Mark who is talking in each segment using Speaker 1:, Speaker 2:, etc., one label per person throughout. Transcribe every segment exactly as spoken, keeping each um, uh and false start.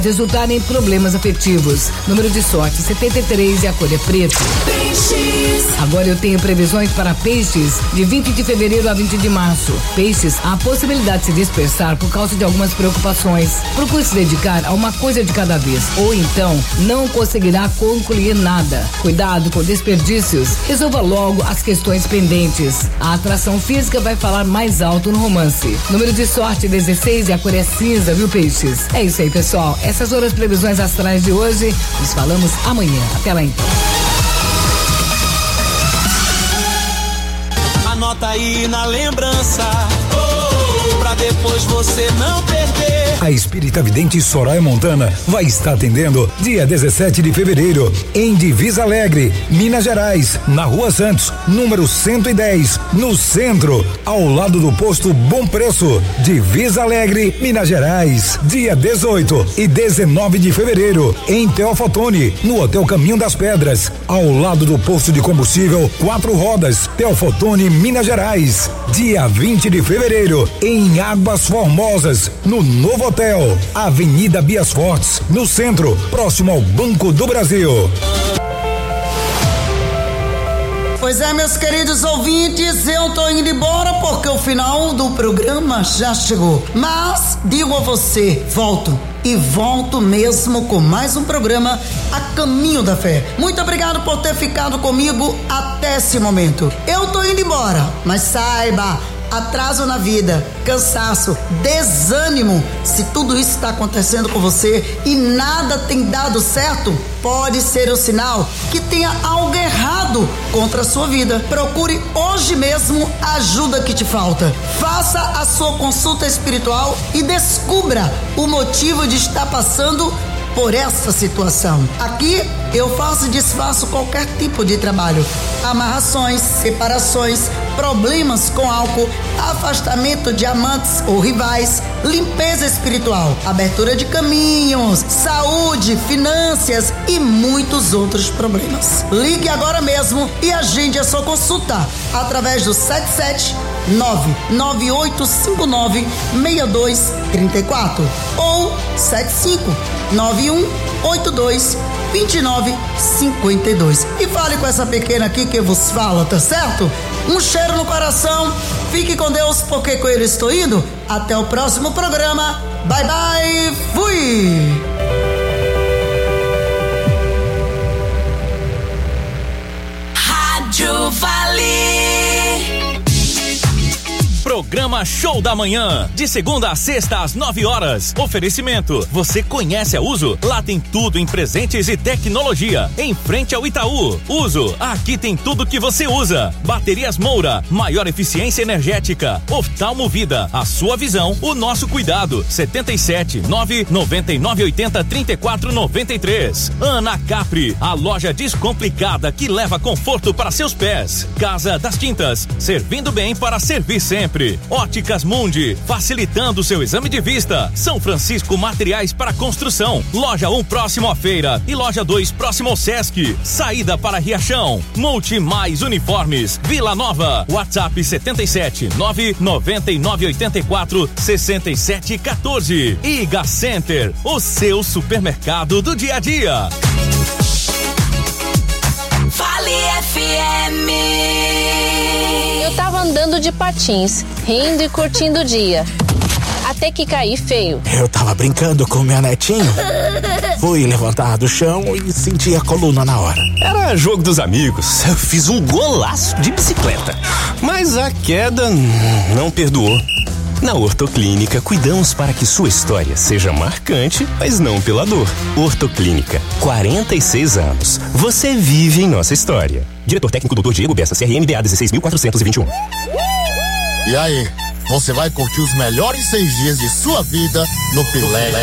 Speaker 1: resultar em problemas afetivos. Número de sorte setenta e três e a cor é preto. Peixes. Agora eu tenho previsões para peixes de vinte de fevereiro a vinte de março. Peixes, há a possibilidade de se dispersar por causa de algumas preocupações. Procure se dedicar a uma coisa de cada vez, ou então não conseguirá concluir nada. Cuidado com desperdícios. Resolva logo as questões pendentes. A atração física vai falar mais alto no romance. Número de sorte dezesseis e a cor é cinza, viu, peixes? É isso aí, pessoal. Essas foram as previsões astrais de hoje. Nos falamos amanhã. Até lá então.
Speaker 2: Anota aí na lembrança, oh, pra depois você não perder.
Speaker 3: A espírita vidente Soraya Montana vai estar atendendo dia dezessete de fevereiro em Divisa Alegre, Minas Gerais, na Rua Santos, número cento e dez, no centro, ao lado do posto Bom Preço. Divisa Alegre, Minas Gerais, dia dezoito e dezenove de fevereiro em Teofotone, no Hotel Caminho das Pedras, ao lado do posto de combustível Quatro Rodas, Teofotone, Minas Gerais. Dia vinte de fevereiro em Águas Formosas, no Novo Hotel, Avenida Bias Fortes, no centro, próximo ao Banco do Brasil.
Speaker 4: Pois é, meus queridos ouvintes, eu tô indo embora porque o final do programa já chegou. Mas digo a você, volto. E volto mesmo com mais um programa A Caminho da Fé. Muito obrigado por ter ficado comigo até esse momento. Eu tô indo embora, mas saiba, atraso na vida, cansaço, desânimo, se tudo isso está acontecendo com você e nada tem dado certo, pode ser o sinal que tenha algo errado contra a sua vida. Procure hoje mesmo a ajuda que te falta. Faça a sua consulta espiritual e descubra o motivo de estar passando por essa situação. Aqui eu faço e desfaço qualquer tipo de trabalho: amarrações, separações, problemas com álcool, afastamento de amantes ou rivais, limpeza espiritual, abertura de caminhos, saúde, finanças e muitos outros problemas. Ligue agora mesmo e agende a sua consulta através do sete sete nove nove oito cinco nove seis dois três quatro ou sete cinco nove um oito dois dois nove cinco dois e fale com essa pequena aqui que vos fala, tá certo? Um cheiro no coração, fique com Deus, porque com ele estou indo. Até o próximo programa. Bye bye, fui!
Speaker 2: Rádio Vale. Programa Show da Manhã, de segunda a sexta às nove horas. Oferecimento: você conhece a Uso? Lá tem tudo em presentes e tecnologia. Em frente ao Itaú. Uso, aqui tem tudo que você usa. Baterias Moura, maior eficiência energética. Oftalmo Vida, a sua visão, o nosso cuidado. setenta e sete nove noventa e nove oitenta trinta e quatro noventa e três. Ana Capri, a loja descomplicada que leva conforto para seus pés. Casa das Tintas, servindo bem para servir sempre. Óticas Mundi, facilitando seu exame de vista. São Francisco Materiais para Construção. Loja um próximo à feira e loja dois próximo ao Sesc. Saída para Riachão. Multi Mais Uniformes, Vila Nova. WhatsApp setenta e sete nove noventa e nove oitenta e quatro sessenta e sete quatorze. Iga Center, o seu supermercado do dia a dia.
Speaker 5: Vale F M.
Speaker 6: Eu tava andando de patins, rindo e curtindo o dia, até que caí feio.
Speaker 7: Eu tava brincando com meu netinho, fui levantar do chão e senti a coluna na hora.
Speaker 8: Era jogo dos amigos, eu fiz um golaço de bicicleta, mas a queda não perdoou. Na Ortoclínica, cuidamos para que sua história seja marcante, mas não pela dor. Ortoclínica, quarenta e seis anos. Você vive em nossa história. Diretor técnico doutor Diego Bessa, C R M D A dezesseis mil quatrocentos e vinte e um.
Speaker 9: E aí, você vai curtir os melhores seis dias de sua vida no Pileque.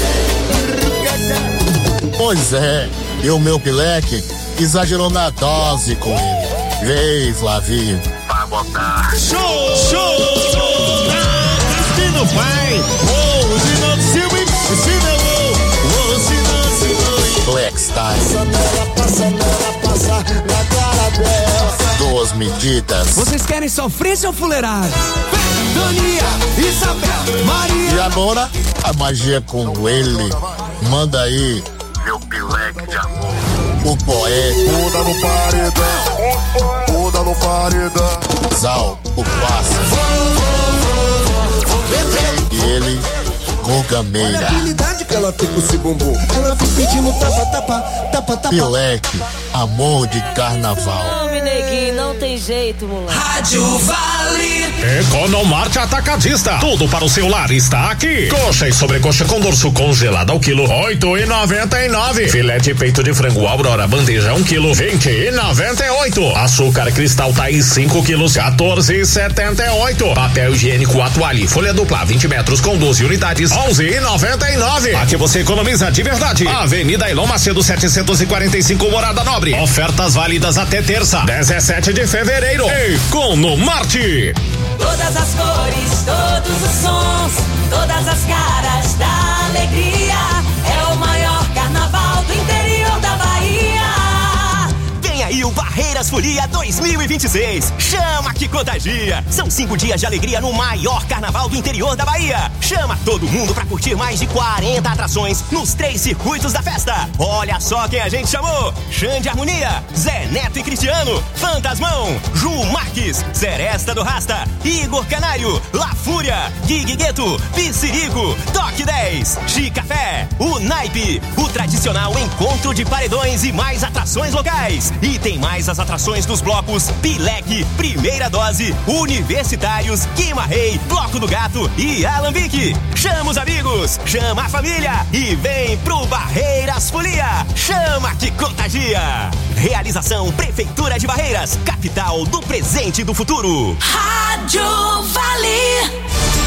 Speaker 9: Pois é, e o meu Pileque exagerou na dose com ele. Vem, Flavinho, para botar.
Speaker 10: Show! Show! Do pai, oh, o Zinaldo Silva ensina o, o Zinaldo Silva.
Speaker 9: Black Style.
Speaker 10: Passa nela, passa na cara dela.
Speaker 9: Duas medidas.
Speaker 11: Vocês querem sofrência ou fuleiragem? Vem, Dania, Isabel, Maria.
Speaker 9: E agora, a magia com ele. Manda aí, meu pileque de amor. O poeta.
Speaker 10: Muda no paredão. Muda no paredão.
Speaker 9: Zal, o pássaro. E ele, Rogameira.
Speaker 10: Olha a habilidade que ela tem com esse bumbum. Ela fica pedindo tapa, tapa, tapa, tapa.
Speaker 9: Pileque, amor de carnaval.
Speaker 12: Homem, neguinho, não tem jeito, moleque. Rádio Vale.
Speaker 13: Economarte Atacadista. Tudo para o seu lar está aqui. Coxa e sobrecoxa com dorso congelado ao quilo, oito e noventa e nove. Filete peito de frango Aurora bandeja um quilo, vinte e noventa e oito. Açúcar cristal Thaís cinco quilos, quatorze e setenta e oito. Papel higiênico Atuale folha dupla vinte metros com doze unidades, onze e noventa e nove. Aqui você economiza de verdade. Avenida Elon Macedo setecentos e quarenta e cinco, Morada Nobre. Ofertas válidas até terça, dezessete de fevereiro. Economarte.
Speaker 5: Todas as cores, todos os sons, todas as caras da alegria. É o maior carnaval do interior da Bahia.
Speaker 14: Vem aí o Barreiras Folia dois mil e vinte e seis. Chama que contagia. São cinco dias de alegria no maior carnaval do interior da Bahia. Chama todo mundo pra curtir mais de quarenta atrações nos três circuitos da festa. Olha só quem a gente chamou: Xande Harmonia, Zé Neto e Cristiano, Fantasmão, Ju Marques, Seresta do Rasta, Igor Canário, La Fúria, Gig Gueto, Piscirico, Toque dez, Chicafé, o Naipe, o tradicional encontro de paredões e mais atrações locais. E tem mais as atrações dos blocos Pileque, Primeira Dose, Universitários, Guima Rei, Bloco do Gato e Alambique. Chama os amigos, chama a família e vem pro Barreiras Folia. Chama que contagia. Realização Prefeitura de Barreiras, capital do presente e do futuro.
Speaker 5: Rádio Vale.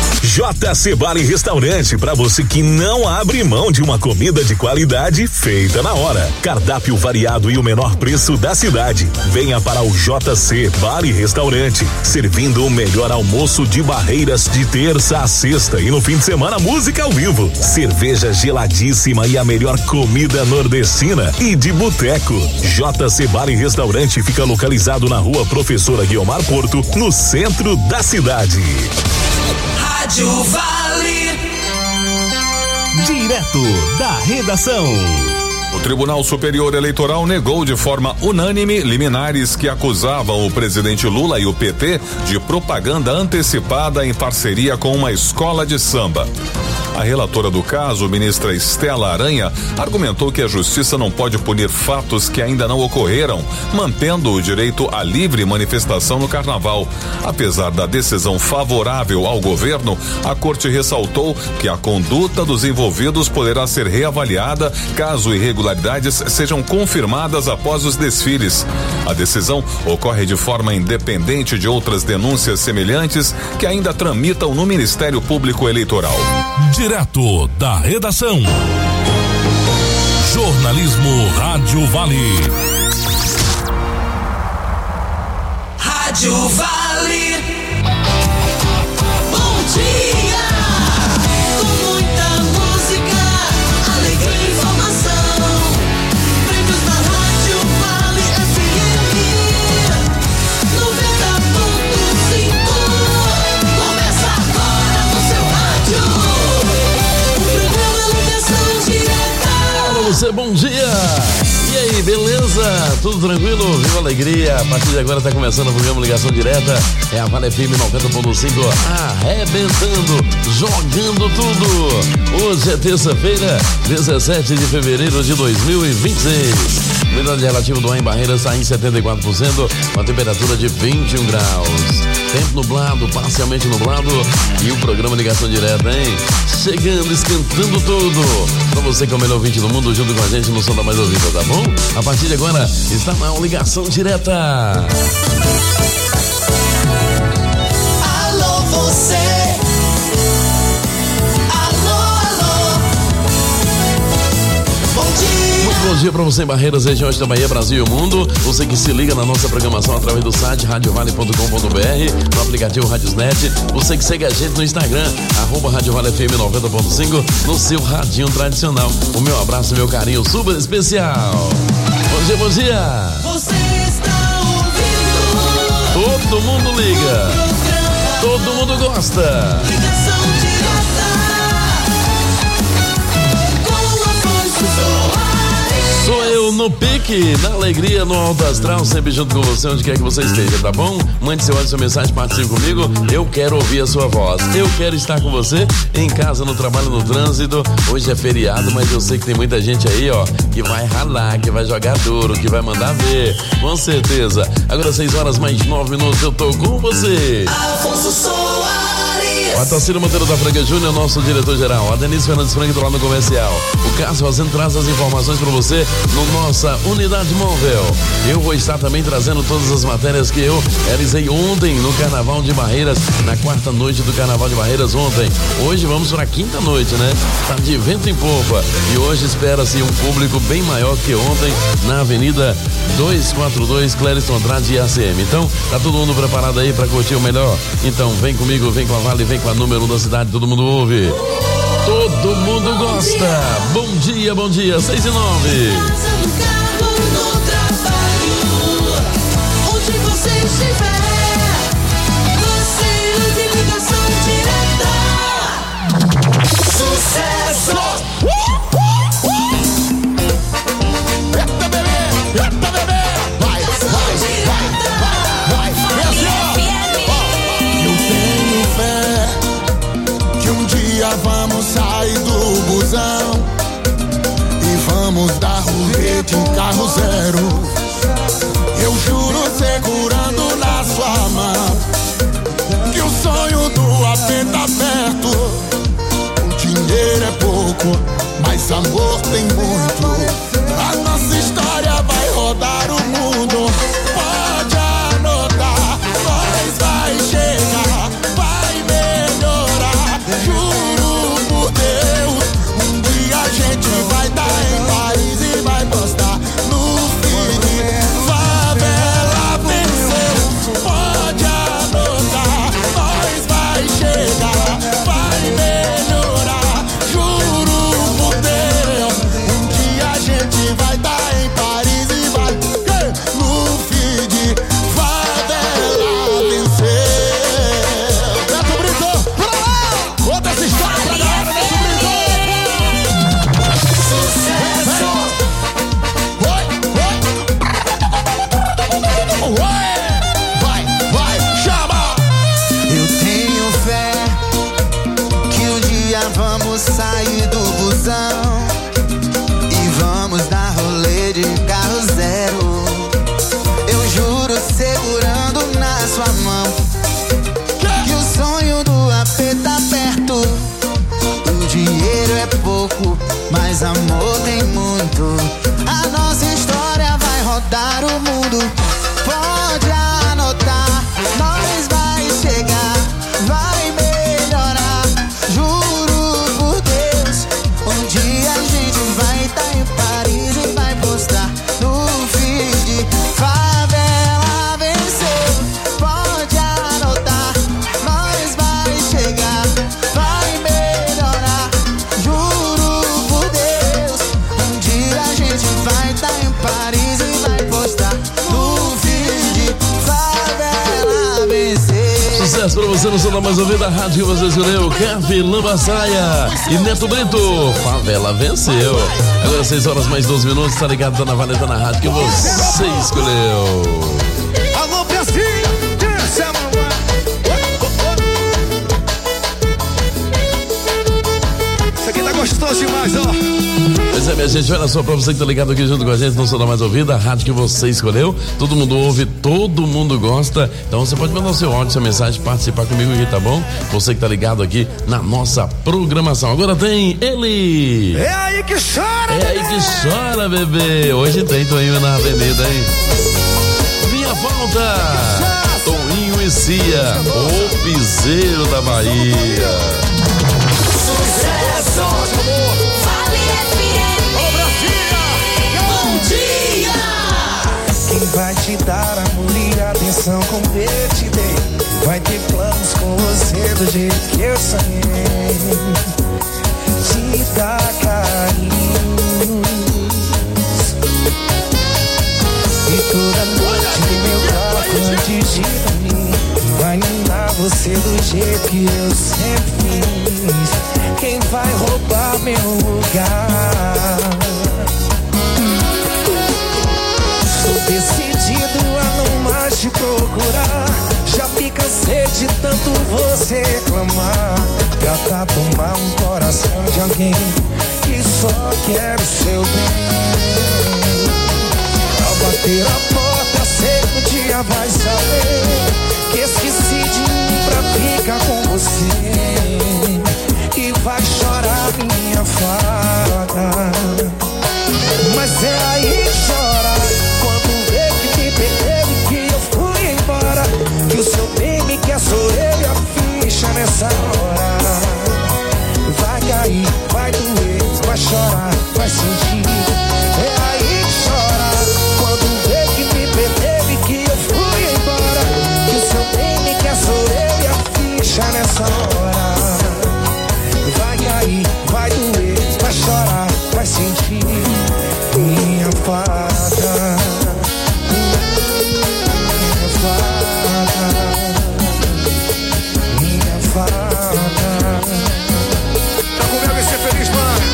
Speaker 2: J C Bar e Restaurante, para você que não abre mão de uma comida de qualidade feita na hora. Cardápio variado e o menor preço da cidade. Venha para o J C Bar e Restaurante, servindo o melhor almoço de Barreiras de terça a sexta e no fim de semana música ao vivo, cerveja geladíssima e a melhor comida nordestina e de boteco. J C Bar e Restaurante fica localizado na Rua Professora Guiomar Porto, no centro da cidade.
Speaker 5: Rádio Vale.
Speaker 2: Direto da redação.
Speaker 15: O Tribunal Superior Eleitoral negou de forma unânime liminares que acusavam o presidente Lula e o P T de propaganda antecipada em parceria com uma escola de samba. A relatora do caso, ministra Estela Aranha, argumentou que a justiça não pode punir fatos que ainda não ocorreram, mantendo o direito à livre manifestação no carnaval. Apesar da decisão favorável ao governo, a corte ressaltou que a conduta dos envolvidos poderá ser reavaliada caso irregularidades sejam confirmadas após os desfiles. A decisão ocorre de forma independente de outras denúncias semelhantes que ainda tramitam no Ministério Público Eleitoral.
Speaker 16: Direto da redação. Jornalismo Rádio Vale.
Speaker 5: Rádio Vale. Bom dia. Com muita música, alegria e informação. Prêmios da Rádio Vale F M noventa ponto cinco. Começa agora no seu rádio.
Speaker 17: Você, bom dia! E aí, beleza? Tudo tranquilo? Viva alegria! A partir de agora está começando o programa Ligação Direta. É a Vale F M noventa ponto cinco arrebentando, jogando tudo. Hoje é terça-feira, dezessete de fevereiro de dois mil e vinte e seis. Umidade relativa do ar em Barreiras está em setenta e quatro por cento, com a temperatura de vinte e um graus. Tempo nublado, parcialmente nublado, e o programa Ligação Direta, hein? Chegando, esquentando tudo. Pra você que é o melhor ouvinte do mundo, junto com a gente no som da mais ouvida, tá bom? A partir de agora, está na Ligação Direta.
Speaker 5: Alô, você.
Speaker 17: Bom dia pra você em Barreiras, regiões da Bahia, Brasil e o mundo. Você que se liga na nossa programação através do site rádio vale ponto com ponto b r, no aplicativo Radiosnet. Você que segue a gente no Instagram, arroba Rádio Vale F M noventa ponto cinco, no seu radinho tradicional. O meu abraço, meu carinho super especial. Bom dia, bom dia.
Speaker 5: Você está ouvindo.
Speaker 17: Todo mundo liga. Todo mundo gosta.
Speaker 5: Ligação Direta. Com a
Speaker 17: no pique, na alegria, no alto astral, sempre junto com você, onde quer que você esteja, tá bom? Mande seu áudio, sua mensagem, participe comigo. Eu quero ouvir a sua voz. Eu quero estar com você em casa, no trabalho, no trânsito. Hoje é feriado, mas eu sei que tem muita gente aí, ó, que vai ralar, que vai jogar duro, que vai mandar ver. Com certeza. Agora seis horas mais nove minutos, eu tô com você.
Speaker 5: Afonso Soares.
Speaker 17: O Atacílio Monteiro da Franca Júnior, nosso diretor-geral. A Denise Fernandes Franca do lado comercial. O Cássio Fazendo traz as informações para você no nossa unidade móvel. Eu vou estar também trazendo todas as matérias que eu realizei ontem no Carnaval de Barreiras, na quarta noite do Carnaval de Barreiras ontem. Hoje vamos para a quinta noite, né? Tá de vento em popa. E hoje espera-se um público bem maior que ontem na Avenida duzentos e quarenta e dois, Clériston Andrade e A C M. Então, tá todo mundo preparado aí para curtir o melhor? Então, vem comigo, vem com a Vale, vem com a número um da cidade, todo mundo ouve. Todo mundo gosta. Bom dia, bom dia, seis e nove.
Speaker 5: Onde você estiver, você ouve ligação direta. Sucesso!
Speaker 9: Eita, bebê! Eita, bebê! Vai, vai, vai, vai, vai! Eu tenho fé que um dia vamos sair do busão e vamos dar rolete em carro zero. Eu juro, segurando na sua mão, que o sonho do A P tá perto. O dinheiro é pouco, mas amor tem muito. A nossa história vai rodar o mundo. Pode anotar, nós vai chegar, vai melhorar. Juro por Deus, um dia a gente vai estar em Paris e vai postar no feed. Favela venceu, pode anotar, nós vai chegar, vai melhorar. Juro por Deus, um dia a gente vai estar em Paris e vai no feed. Favela venceu. Neto Brito, pra lá! Conta essa história pra galera, Neto Brito! Sucesso! Oi, oi! Oi! Vai, vai, chama!
Speaker 18: Eu tenho fé que um dia vamos sair do busão e vamos dar rolê de carro zero. Eu juro, segurando na sua mão, que o sonho do A P tá perto. O dinheiro é pouco, mas amor tem muito. A nossa história vai rodar o mundo. Pode anotar, nós vai chegar, vai melhorar. Juro por Deus, um dia a gente vai estar em Paris e vai postar no feed. Favela venceu, pode anotar, nós vai chegar, vai melhorar. Juro por Deus, um dia a gente vai estar em Paris e vai postar no feed. Favela venceu.
Speaker 17: Sucesso pra você no som da mais ouvida, a rádio que você escolheu, Café Lambaçaia e Neto Brito. Favela venceu. Agora seis horas mais doze minutos, tá ligado? Tá na Valeta, na rádio que você escolheu.
Speaker 10: Alô, Precinha, desce a mamãe. Isso aqui tá gostoso demais, ó.
Speaker 17: Pois é, minha gente, olha só, pra você que tá ligado aqui junto com a gente, não sou da mais ouvida, a rádio que você escolheu, todo mundo ouve, todo mundo gosta, então você pode mandar o seu áudio, sua mensagem, participar comigo aqui, tá bom? Você que tá ligado aqui na nossa programação. Agora tem ele!
Speaker 10: É aí que chora,
Speaker 17: É aí que chora, bebê! Hoje tem Toninho na avenida, hein? Minha volta! Toninho e Cia, o piseiro da Bahia.
Speaker 5: Sucesso! Bom dia!
Speaker 19: Quem vai te dar amor e atenção como eu te dei? Vai ter planos com você do jeito que eu sonhei. Te dar carinho e toda noite no meu quarto antes de dormir vai minar você do jeito que eu sempre fiz. Quem vai roubar meu lugar? de tanto você reclamar. Pra tomar um coração de alguém que só quer o seu bem. Ao bater a porta, sei que um dia vai saber que esqueci de mim pra ficar com você. E vai chorar minha fada. Mas é aí que chora quando vê que me perdeu e que eu fui embora. Que o seu bem me quer, sou eu e a ficha nessa hora. Vai cair, vai doer, vai chorar, vai sentir. É aí que chora quando vê que me perdeu e que eu fui embora. Que o seu bem me quer, sou eu e a ficha nessa hora. Vai cair, vai doer, vai chorar, vai sentir. Minha fada, minha fada, minha fada. Tá comigo e ser feliz, mano.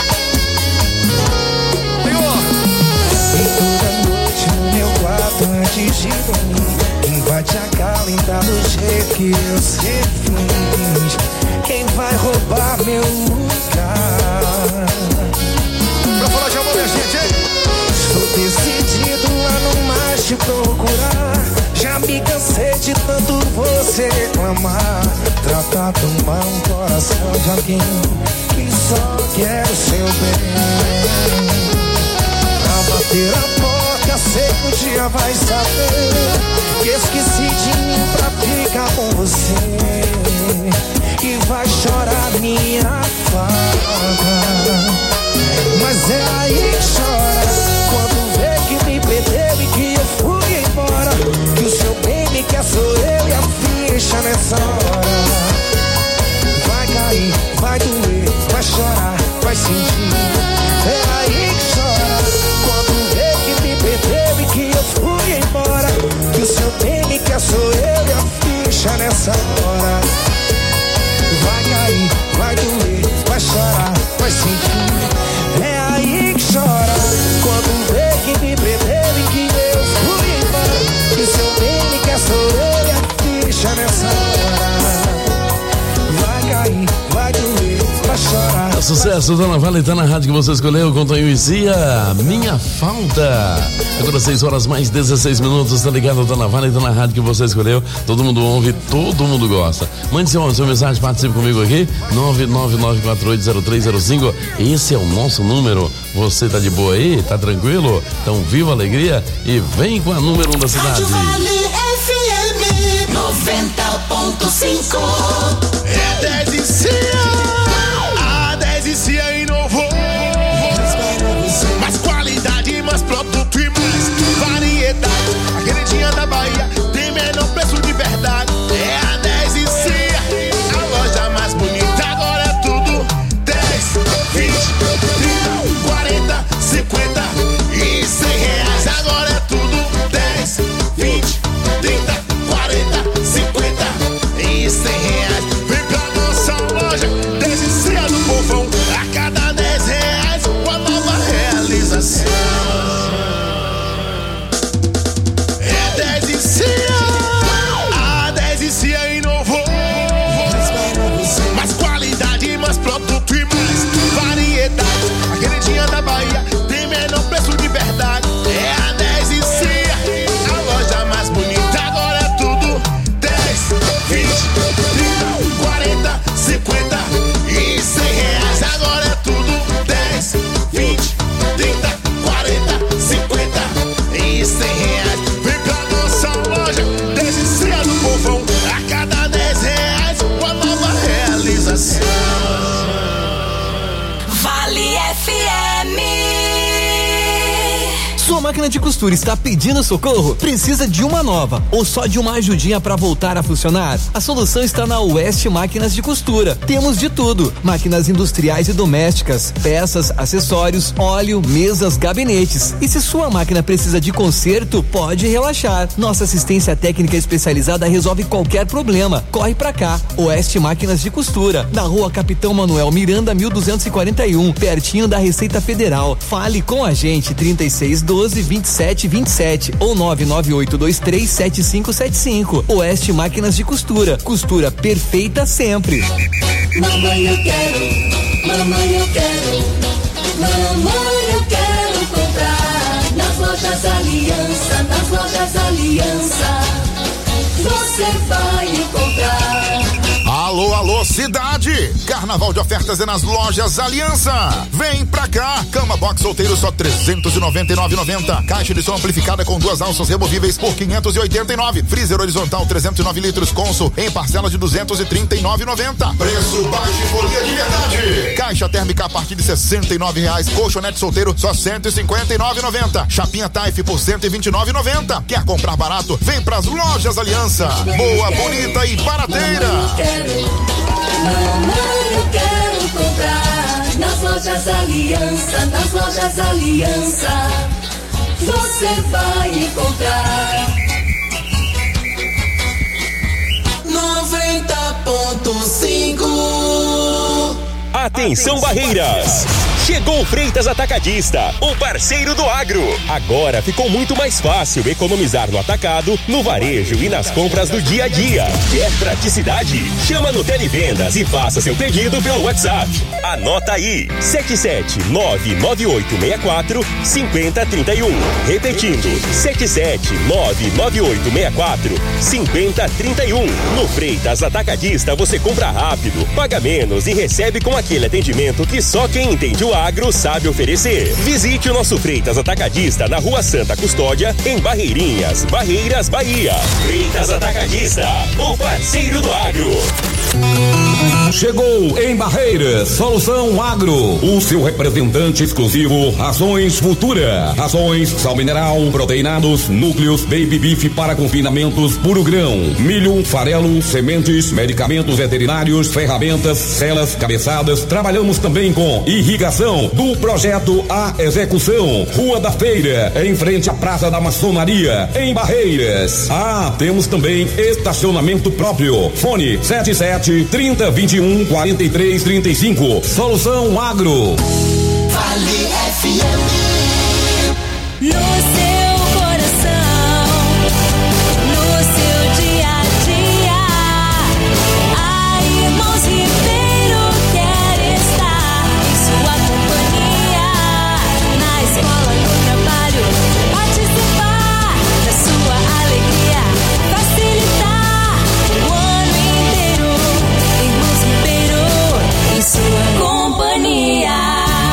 Speaker 19: Senhor. E toda noite no meu quarto antes de dormir, quem vai te acalentar do jeito que eu sempre fiz? Quem vai roubar meu lugar? Pra falar de amor, minha gente, hein? Estou decidido a não mais te procurar. Já me cansei de tanto você reclamar. Tratar tão mal um coração de alguém que só quer o seu bem. Pra bater a porta, sei que um dia vai saber que esqueci de mim pra ficar com você. E vai chorar minha fada. Mas é aí que chora quando vê que me perdeu e que eu fui embora. Que o seu bem me quer, sou eu e a ficha nessa hora. Vai cair, vai doer, vai chorar, vai sentir. É aí que chora quando vê que me perdeu e que eu fui embora. Que o seu bem me quer, sou eu e a ficha nessa hora. Vai cair, vai doer, vai chorar, vai sentir. É aí que chora quando vê que me perdeu e que eu fui embora. Que seu bem me quer, sou eu e a ficha nessa hora. Vai cair, vai doer, vai chorar.
Speaker 17: É sucesso, Dona Vale, tá na rádio que você escolheu, com Tonho e Zia, Minha Falta. Agora seis horas mais dezesseis minutos, tá ligado, Dona Vale, tá na rádio que você escolheu. Todo mundo ouve, todo mundo gosta. Mande seu, seu mensagem, participe comigo aqui, nove nove nove quatro oito zero três zero cinco. Esse é o nosso número. Você tá de boa aí? Tá tranquilo? Então viva a alegria e vem com a número um da cidade.
Speaker 5: Rádio Vale F M noventa ponto cinco.
Speaker 10: É dez e Cia, a dez e Cia inovou. Mais qualidade, mais produto e mais variedade. A queridinha da Bahia tem menor preço de verdade. É a dez e Cia, a loja mais bonita. Agora é tudo dez, vinte, trinta, quarenta, cinquenta e cem reais. Agora é tudo dez, vinte, trinta, quarenta, cinquenta e cem reais. Vem pra nossa loja, dez e Cia do povão. A cada dez reais, uma nova realização. É dez e Cia, a dez e Cia inovou. Mais qualidade, mais produto e mais variedade. A queridinha da Bahia tem menor preço de verdade. É a dez e Cia, a loja mais bonita. Agora é tudo dez, vinte, trinta, quarenta, cinquenta e cem reais. Agora é tudo dez, vinte, trinta, quarenta, cinquenta e cem reais. Vem pra nossa loja, dez e Cia do povão. A cada dez reais, uma nova realização.
Speaker 5: Vale F M.
Speaker 11: Sua máquina de costura está pedindo socorro? Precisa de uma nova ou só de uma ajudinha para voltar a funcionar? A solução está na West Máquinas de Costura. Temos de tudo: máquinas industriais e domésticas, peças, acessórios, óleo, mesas, gabinetes. E se sua máquina precisa de conserto, pode relaxar. Nossa assistência técnica especializada resolve qualquer problema. Corre pra cá. West Máquinas de Costura, na Rua Capitão Manuel Miranda, mil duzentos e quarenta e um, pertinho da Receita Federal. Fale com a gente, trinta e seis doze doze, vinte e sete, vinte e sete ou nove nove oito dois três sete cinco sete cinco. Oeste Máquinas de Costura. Costura perfeita sempre.
Speaker 5: Mamãe, eu quero, mamãe, eu quero, mamãe, eu quero comprar nas lojas Aliança, nas lojas Aliança, você vai encontrar.
Speaker 10: Alô, alô, cidade! Carnaval de ofertas é nas lojas Aliança. Vem pra cá! Cama box solteiro só trezentos e noventa e nove reais e noventa centavos. Caixa de som amplificada com duas alças removíveis por quinhentos e oitenta e nove reais. Freezer horizontal trezentos e nove litros Consul em parcela de duzentos e trinta e nove reais e noventa centavos. Preço baixo e folia de verdade. Caixa térmica a partir de sessenta e nove reais. Colchonete solteiro só cento e cinquenta e nove reais e noventa centavos. Chapinha Taif por cento e vinte e nove reais e noventa centavos. Quer comprar barato? Vem pras lojas Aliança. Boa, bonita e barateira.
Speaker 5: Mamãe, eu quero comprar nas lojas Aliança, nas lojas Aliança, você vai encontrar.
Speaker 14: noventa ponto cinco.
Speaker 2: Atenção, Barreiras! Chegou o Freitas Atacadista, o parceiro do agro. Agora ficou muito mais fácil economizar no atacado, no varejo e nas compras do dia a dia. Quer praticidade? Chama no Televendas e faça seu pedido pelo WhatsApp. Anota aí, sete sete nove nove oito seis quatro cinco zero três um. Repetindo, sete sete nove nove oito seis quatro cinco zero três um. No Freitas Atacadista você compra rápido, paga menos e recebe com aquele atendimento que só quem entende o agro sabe oferecer. Visite o nosso Freitas Atacadista na Rua Santa Custódia, em Barreirinhas, Barreiras, Bahia. Freitas Atacadista, o parceiro do agro.
Speaker 20: Chegou em Barreiras, Solução Agro, o seu representante exclusivo, Rações Futura. Rações, sal mineral, proteinados, núcleos, baby beef para confinamentos, puro grão, milho, farelo, sementes, medicamentos veterinários, ferramentas, celas, cabeçadas. Trabalhamos também com irrigação, do projeto à execução. Rua da Feira, em frente à Praça da Maçonaria, em Barreiras. Ah, temos também estacionamento próprio. Fone sete sete, trinta, vinte e um, quarenta e três, trinta e cinco. Solução Agro.
Speaker 5: Vale F M. No seu coração, no seu dia a dia, a Irmãos Ribeiro quer estar em sua companhia. Na escola, no trabalho, participar da sua alegria, facilitar o ano inteiro. Irmãos Ribeiro em sua companhia.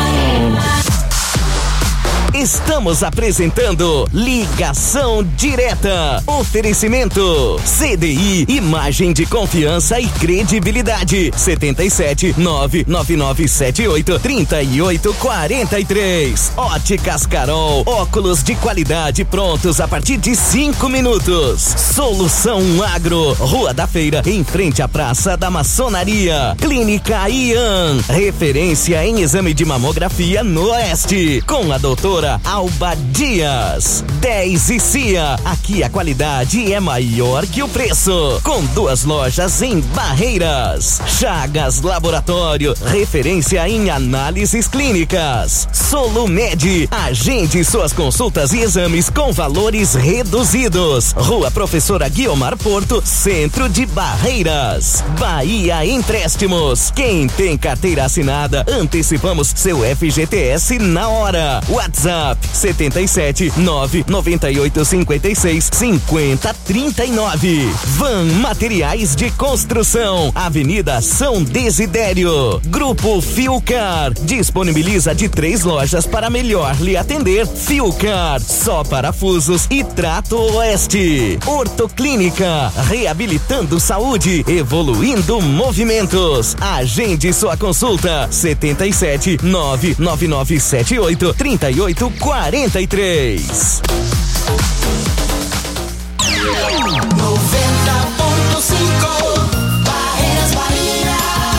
Speaker 14: Estamos apresentando Ligação Direta. Oferecimento C D I, imagem de confiança e credibilidade. setenta e sete, nove nove nove sete oito, trinta e oito, quarenta e três. Óticas Carol, óculos de qualidade prontos a partir de cinco minutos. Solução Agro, Rua da Feira, em frente à Praça da Maçonaria. Clínica Ian, referência em exame de mamografia no Oeste, com a doutora Alba Dias. dez e Cia, aqui a qualidade é maior que o preço, com duas lojas em Barreiras. Chagas Laboratório, referência em análises clínicas. Solumed, agende suas consultas e exames com valores reduzidos. Rua Professora Guiomar Porto, centro de Barreiras. Bahia Empréstimos, quem tem carteira assinada, antecipamos seu F G T S na hora. WhatsApp setenta e sete, nove noventa e oito, cinquenta e seis, cinquenta, trinta e nove. Van Materiais de Construção, Avenida São Desidério. Grupo Fiucar, disponibiliza de três lojas para melhor lhe atender. Fiucar, só parafusos e trato oeste. Ortoclínica, reabilitando saúde, evoluindo movimentos. Agende sua consulta, setenta e sete, nove nove nove sete oito, trinta e oito, quarenta e três.
Speaker 5: noventa ponto cinco Barreiras, Bahia.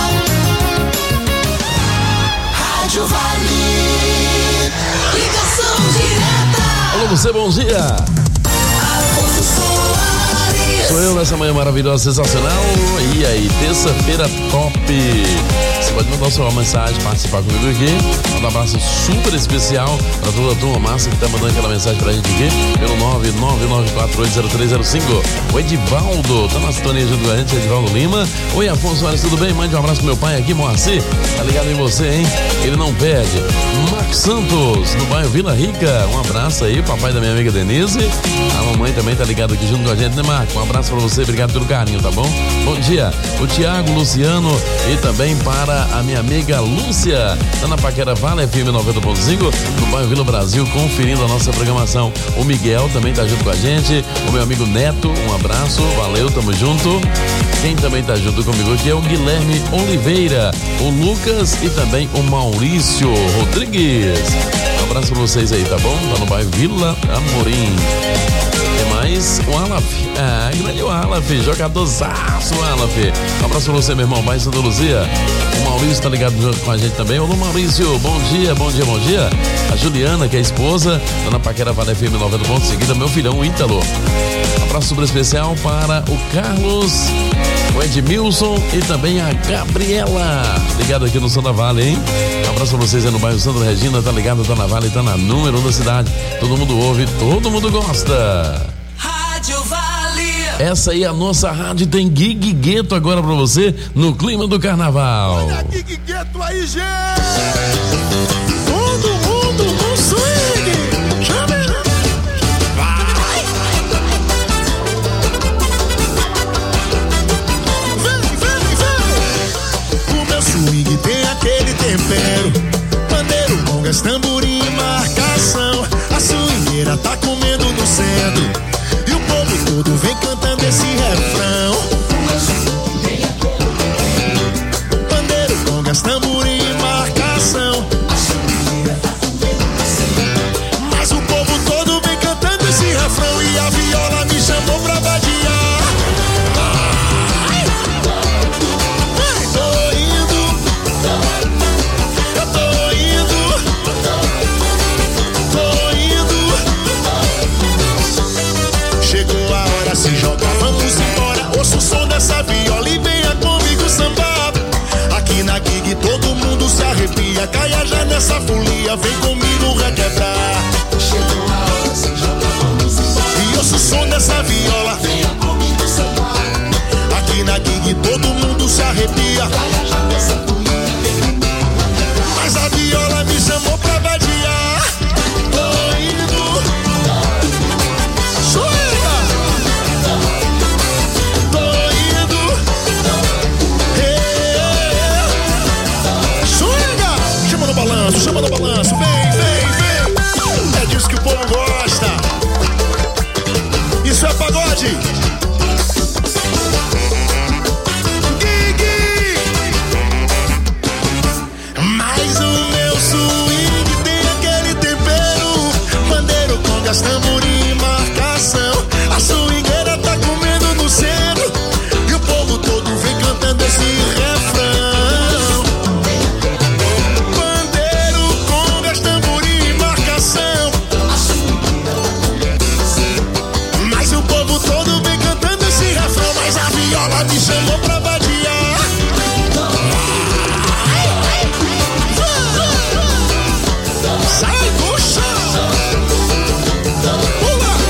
Speaker 5: Rádio Vale. Ligação direta.
Speaker 17: Alô, você, bom dia.
Speaker 5: Afonso Soares.
Speaker 17: sou eu nessa manhã maravilhosa, sensacional. E aí, terça-feira top. Você pode mandar sua mensagem, participar comigo aqui. Manda um abraço super especial pra toda a turma massa que tá mandando aquela mensagem pra gente aqui pelo nove nove nove quatro oito zero três zero cinco. O Edivaldo, tá na sintonia junto com a gente, Edivaldo Lima. Oi, Afonso Soares, tudo bem? Mande um abraço pro meu pai aqui, Moacir. Tá ligado em você, hein? Ele não perde. Marcos Santos, no bairro Vila Rica. Um abraço aí, papai da minha amiga Denise. A mamãe também tá ligado aqui junto com a gente, né, Marco? Um abraço pra você, obrigado pelo carinho, tá bom? Bom dia. O Tiago, Luciano e também para a minha amiga Lúcia. Tá na Paquera Vale F M noventa ponto cinco, no bairro Vila Brasil, conferindo a nossa programação. O Miguel também tá junto com a gente. O meu amigo Neto, um abraço, valeu, tamo junto. Quem também tá junto comigo aqui é o Guilherme Oliveira, o Lucas e também o Maurício Rodrigues. Um abraço pra vocês aí, tá bom? Tá no bairro Vila Amorim. É mais o Alaf. Ah, grande o Alaf, jogadorzaço, Alaf. Um abraço pra você, meu irmão, bairro Santa Luzia. O Maurício tá ligado junto com a gente também. Olá, Maurício, bom dia, bom dia, bom dia. A Juliana, que é a esposa, tá na Paquera Vale F M noventa pontos, seguida meu filhão, o Ítalo. Um abraço super especial para o Carlos, o Edmilson e também a Gabriela, ligado aqui no Santa Vale, hein? Um abraço pra vocês aí no bairro Santa Regina, tá ligado, tá na Vale, tá na número um da cidade. Todo mundo ouve, todo mundo gosta.
Speaker 5: Rádio Vale.
Speaker 17: Essa aí é a nossa rádio, tem Gig Gueto agora pra você, no clima do carnaval.
Speaker 10: Olha Gig Gueto aí, gente! Todo mundo no swing! Chame! Swing tem aquele tempero, pandeiro, congas, tamborim, marcação. A swingueira tá comendo no centro e o povo todo vem cantando esse refrão. Pandeiro, congas, tamborim, marcação. Mas o povo todo vem cantando esse refrão e a viola me chamou pra vadiar. Se joga, vamos embora. Ouça o som dessa viola e venha comigo sambar. Aqui na gig todo mundo se arrepia. Caia já nessa folia, vem comigo requebrar. Chegou a hora, se joga, vamos embora. E ouça o som dessa viola, venha comigo sambar. Aqui na gig todo mundo se arrepia. Caia já nessa folia, vem comigo requebrar. Mas a viola me chamou pra vadiar. Tô indo. Chama no balanço, vem, vem, vem. É disso que o povo gosta. Isso é pagode. Gig. Mas o meu swing tem aquele tempero. Pandeiro, congas, tamborim, marcação. A swingueira tá comendo no centro e o povo todo vem cantando esse refrão. Ela me chamou pra vadiar. Sai do chão. Pula.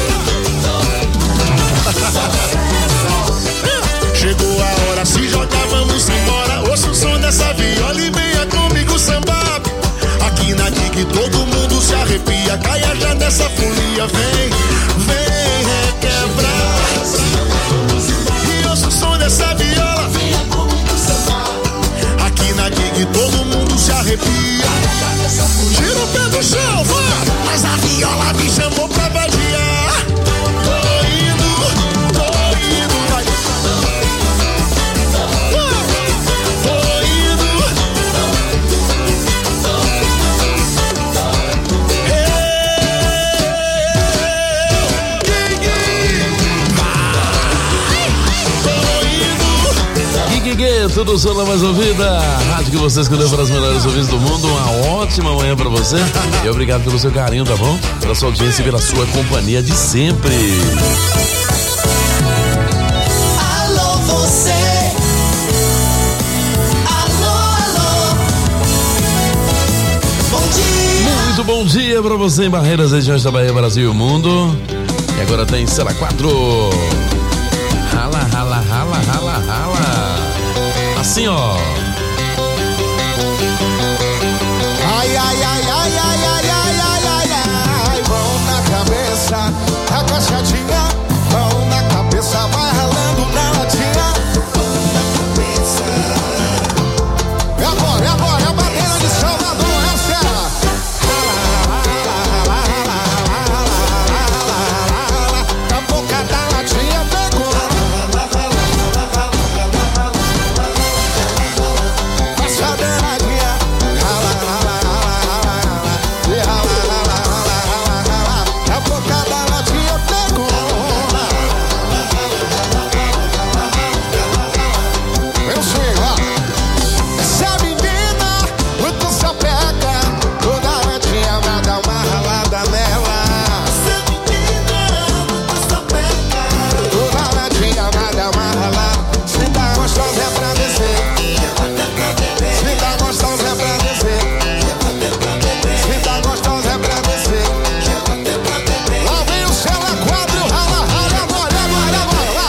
Speaker 10: Chegou a hora, se jogar, vamos embora. Ouça o som dessa viola e venha comigo sambar. Aqui na gig todo mundo se arrepia. Caia já nessa folia, vem, vem requebrar. O som dessa viola, aqui na gig todo mundo se arrepia. Tira o pé do chão, vai. Mas a viola me chamou pra vadiar. Tô indo, tô indo, vai. Tô indo.
Speaker 17: Tudo som na mais ouvida, rádio que você escolheu para as melhores ouvintes do mundo. Uma ótima manhã para você e obrigado pelo seu carinho, tá bom? Pela sua audiência e pela sua companhia de sempre.
Speaker 9: você. Alô, alô. Bom dia.
Speaker 17: Muito bom dia pra você em Barreiras, regiões da Bahia, Brasil e o mundo. E agora tem Cela quatro. Rala, rala, rala, rala, rala. Assim, ó.
Speaker 9: Ai, ai, ai, ai, ai, ai, ai, ai, ai, ai. Mão na cabeça, agachadinha. Mão na cabeça, vai ralando na latinha. Mão na cabeça. É agora, é agora, é a bandeira de Salvador, essa é a... A boca da latinha pegou. Passa a danadinha. A boca da latinha pegou. Eu sei, ó. Essa menina muito sapeca, toda latinha vai dar uma ralada nela. Essa menina muito sapeca, toda latinha vai dar uma ralada. Se tá gostosa é pra descer. Se tá gostosa é pra descer. Se tá gostosa é pra descer. Lá vem o Cela quatro, rala, rala, agora, agora, agora, lá.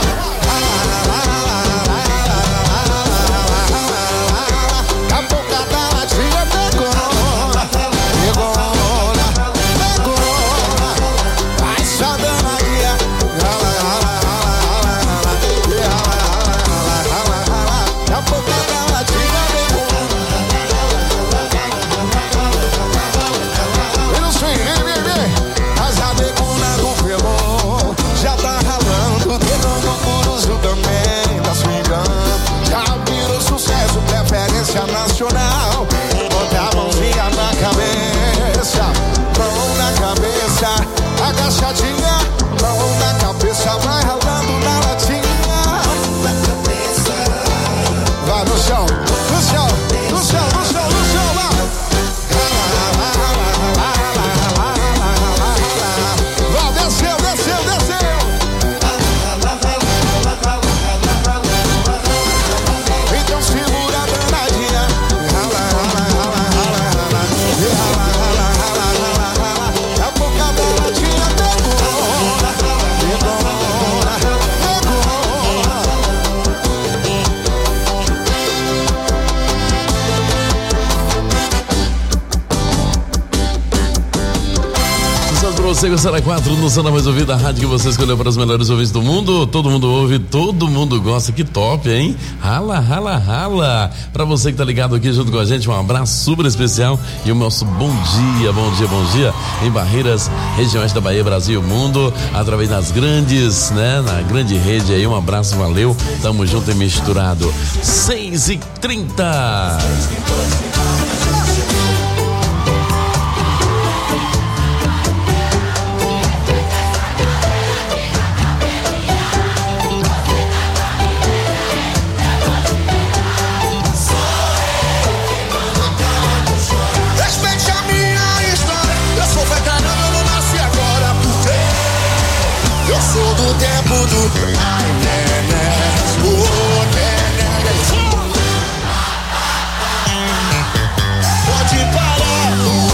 Speaker 9: A boca da latinha pegou. Pegou, pegou. Vai só danadinha. Rala, rala, rala, rala, rala, rala. A boca da latinha pegou. E no swing, vem, vem, vem. Mas a beguna do pelô já tá ralando. Dedo no curuzo também tá swingando. Já virou sucesso, preferência nacional. Bota a mãozinha na cabeça, mão na cabeça, agachadinha. Mão na cabeça, vai ralando na latinha. Vai no chão, no chão, no chão, no chão, no chão, lá. Vai, desceu, desceu, desceu. Então segura a danadinha. A boca da latinha pegou. Pegou,
Speaker 17: Sucesso pra você, Cela quatro, no Santa Mais Ouvida, a rádio que você escolheu para os melhores ouvintes do mundo. Todo mundo ouve, todo mundo gosta. Que top, hein? Rala, rala, rala. Pra você que tá ligado aqui junto com a gente, um abraço super especial e o nosso bom dia, bom dia, bom dia em Barreiras, regiões da Bahia, Brasil e o mundo, através das grandes, né? Na grande rede aí, um abraço, valeu. Tamo junto e misturado. seis e trinta.
Speaker 9: Respeite a minha história. Eu sou veterano, eu não nasci agora. Porque eu sou do tempo do ai, nené, oh, nené. Pode parar,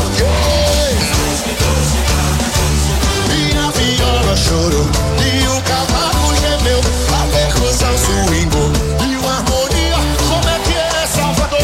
Speaker 9: porque minha viola chorou e o cavalo gemeu, a percussão swingou e uma harmonia. Como é que é, Salvador?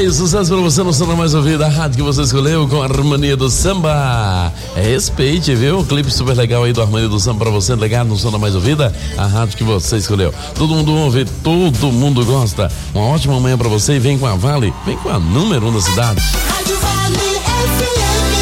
Speaker 17: aí, sucesso pra você no Samba Mais Ouvida, a rádio que você escolheu com a Harmonia do Samba. É, respeite, viu? Um clipe super legal aí do Harmonia do Samba pra você, ligado no Samba Mais Ouvida, a rádio que você escolheu. Todo mundo ouve, todo mundo gosta. Uma ótima manhã pra você e vem com a Vale, vem com a número um da cidade.
Speaker 5: Rádio Vale F M.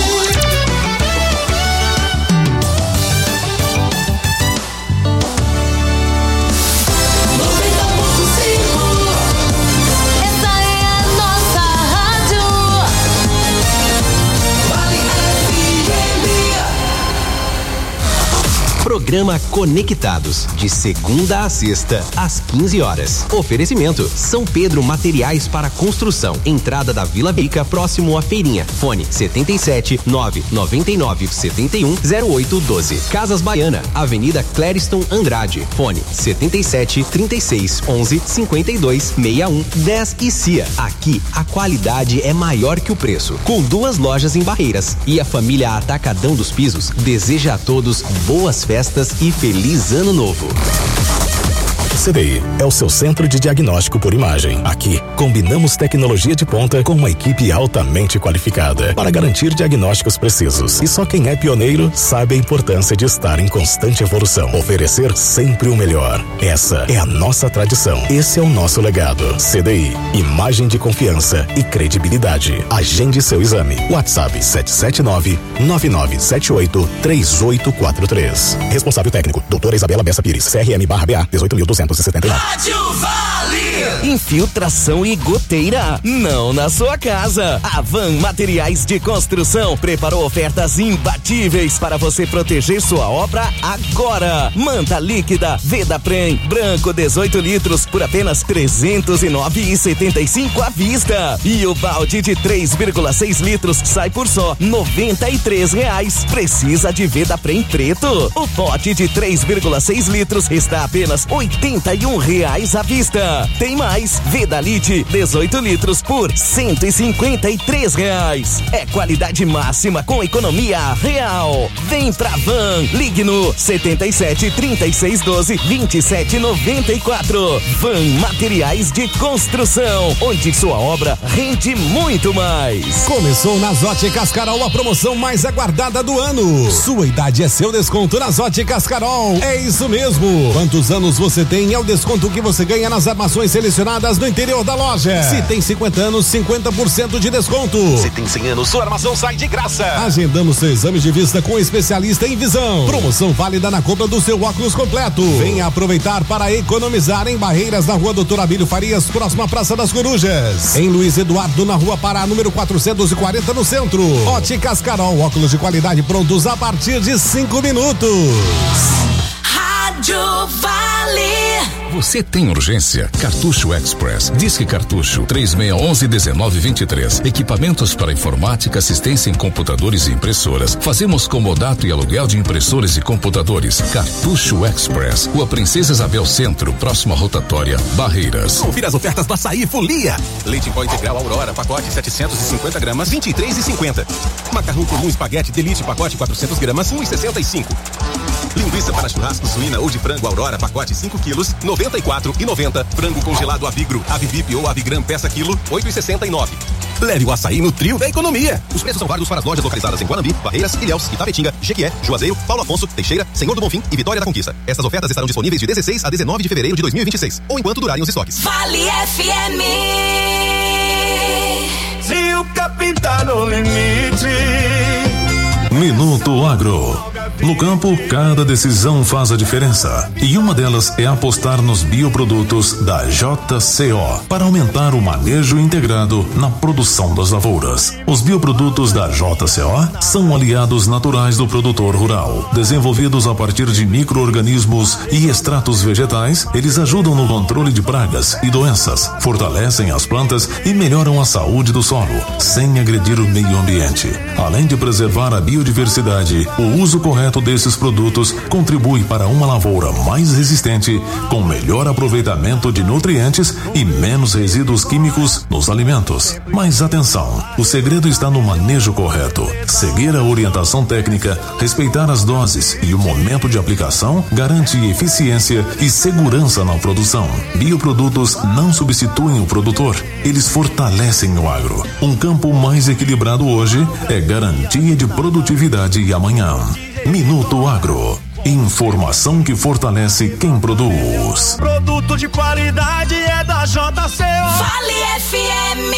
Speaker 14: Programa Conectados, de segunda a sexta, às quinze horas. Oferecimento: São Pedro Materiais para Construção. Entrada da Vila Bica, próximo à feirinha. Fone: setenta e sete, nove noventa e nove, setenta e um, zero oito doze. Casas Baiana, Avenida Clériston Andrade. Fone: setenta e sete, trinta e seis, onze, cinquenta e dois, sessenta e um, dez e C I A. Aqui, a qualidade é maior que o preço. Com duas lojas em Barreiras. E a família Atacadão dos Pisos deseja a todos boas festas e feliz ano novo.
Speaker 21: C D I é o seu centro de diagnóstico por imagem. Aqui, combinamos tecnologia de ponta com uma equipe altamente qualificada para garantir diagnósticos precisos. E só quem é pioneiro sabe a importância de estar em constante evolução. Oferecer sempre o melhor. Essa é a nossa tradição. Esse é o nosso legado. C D I, imagem de confiança e credibilidade. Agende seu exame. WhatsApp sete sete nove, nove nove sete oito, três oito quatro três. Responsável técnico, doutora Isabela Bessa Pires, C R M barra B A dezoito mil duzentos e setenta e nove.
Speaker 14: Rádio Vale! Infiltração e goteira? Não na sua casa. A Van Materiais de Construção preparou ofertas imbatíveis para você proteger sua obra agora. Manta líquida Vedaprem branco dezoito litros por apenas trezentos e nove reais e setenta e cinco centavos à vista. E o balde de três vírgula seis litros sai por só noventa e três reais. Precisa de Vedaprem preto? O pote de três vírgula seis litros está apenas oitenta e um reais à vista. Tem mais, Vedalite dezoito litros por cento e cinquenta e três reais. É qualidade máxima com economia real. Vem pra Van, ligue no setenta e sete, trinta e seis, doze, vinte e sete, noventa e quatro. Van Materiais de Construção, onde sua obra rende muito mais.
Speaker 22: Começou nas Óticas Carol a promoção mais aguardada do ano. Sua idade é seu desconto nas Óticas Carol. É isso mesmo. Quantos anos você tem é o desconto que você ganha nas armações selecionadas no interior da loja. Se tem cinquenta anos, cinquenta por cento de desconto.
Speaker 14: Se tem cem anos, sua armação sai de graça.
Speaker 22: Agendamos seu exame de vista com especialista em visão. Promoção válida na compra do seu óculos completo. Venha aproveitar para economizar em Barreiras, na rua Doutor Abílio Farias, próxima Praça das Corujas. Em Luiz Eduardo, na rua Pará, número quatrocentos e quarenta, no centro. Óticas Carol, óculos de qualidade prontos a partir de cinco minutos.
Speaker 5: Rádio Vale.
Speaker 23: Você tem urgência? Cartucho Express. Disque Cartucho três seis um um, um nove dois três. Equipamentos para informática, assistência em computadores e impressoras. Fazemos comodato e aluguel de impressores e computadores. Cartucho Express. Rua Princesa Isabel Centro, próxima rotatória, Barreiras.
Speaker 14: Confira as ofertas do Açaí Folia. Leite em pó integral Aurora, pacote setecentos e cinquenta gramas, vinte e três e cinquenta. Macarrão comum espaguete Delite, pacote quatrocentos gramas, um e sessenta e cinco. Linguiça para churrasco suína ou de frango Aurora, pacote cinco quilos, noventa e quatro e noventa. Frango congelado Avigro, Avivip ou Avigram peça quilo, oito e sessenta e nove. Leve o açaí no trio da economia. Os preços são válidos para as lojas localizadas em Guanambi, Barreiras, Ilhéus, Itapetinga, Jequié, Juazeiro, Paulo Afonso, Teixeira, Senhor do Bonfim e Vitória da Conquista. Essas ofertas estarão disponíveis de dezesseis a dezenove de fevereiro de dois mil e vinte e seis, ou enquanto durarem os estoques.
Speaker 5: Vale F M.
Speaker 10: Se o capitão no limite.
Speaker 16: Minuto Agro. No campo, cada decisão faz a diferença. E uma delas é apostar nos bioprodutos da J C O para aumentar o manejo integrado na produção das lavouras. Os bioprodutos da J C O são aliados naturais do produtor rural. Desenvolvidos a partir de micro-organismos e extratos vegetais, eles ajudam no controle de pragas e doenças, fortalecem as plantas e melhoram a saúde do solo, sem agredir o meio ambiente. Além de preservar a biodiversidade, o uso correto correto desses produtos contribui para uma lavoura mais resistente, com melhor aproveitamento de nutrientes e menos resíduos químicos nos alimentos. Mas atenção, o segredo está no manejo correto. Seguir a orientação técnica, respeitar as doses e o momento de aplicação garante eficiência e segurança na produção. Bioprodutos não substituem o produtor, eles fortalecem o agro. Um campo mais equilibrado hoje é garantia de produtividade amanhã. Minuto Agro. Informação que fortalece quem produz.
Speaker 10: Produto de qualidade é da J C O.
Speaker 5: Vale F M.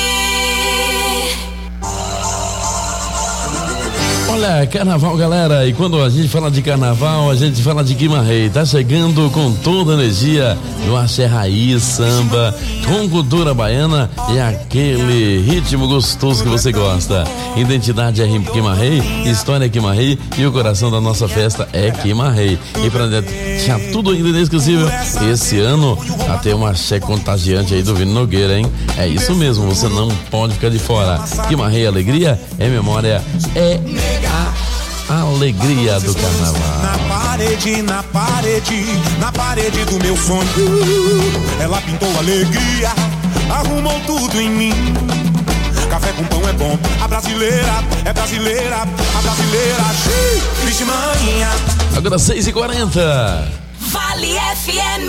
Speaker 17: Olha, carnaval, galera, e quando a gente fala de carnaval, a gente fala de Guimarães. Tá chegando com toda a energia do axé raiz, samba, com cultura baiana e aquele ritmo gostoso que você gosta. Identidade é Guimarães, história é Guimarães e o coração da nossa festa é Guimarães. E pra deixar tudo ainda inesquecível, esse ano até uma axé contagiante aí do Vino Nogueira, hein? É isso mesmo, você não pode ficar de fora. Guimarães, alegria é memória, é a alegria do carnaval.
Speaker 9: Na parede, na parede, na parede do meu sonho, ela pintou alegria, arrumou tudo em mim. Café com pão é bom, a brasileira é brasileira, a brasileira, vixe manhinha.
Speaker 17: Agora seis e quarenta.
Speaker 5: Vale F M.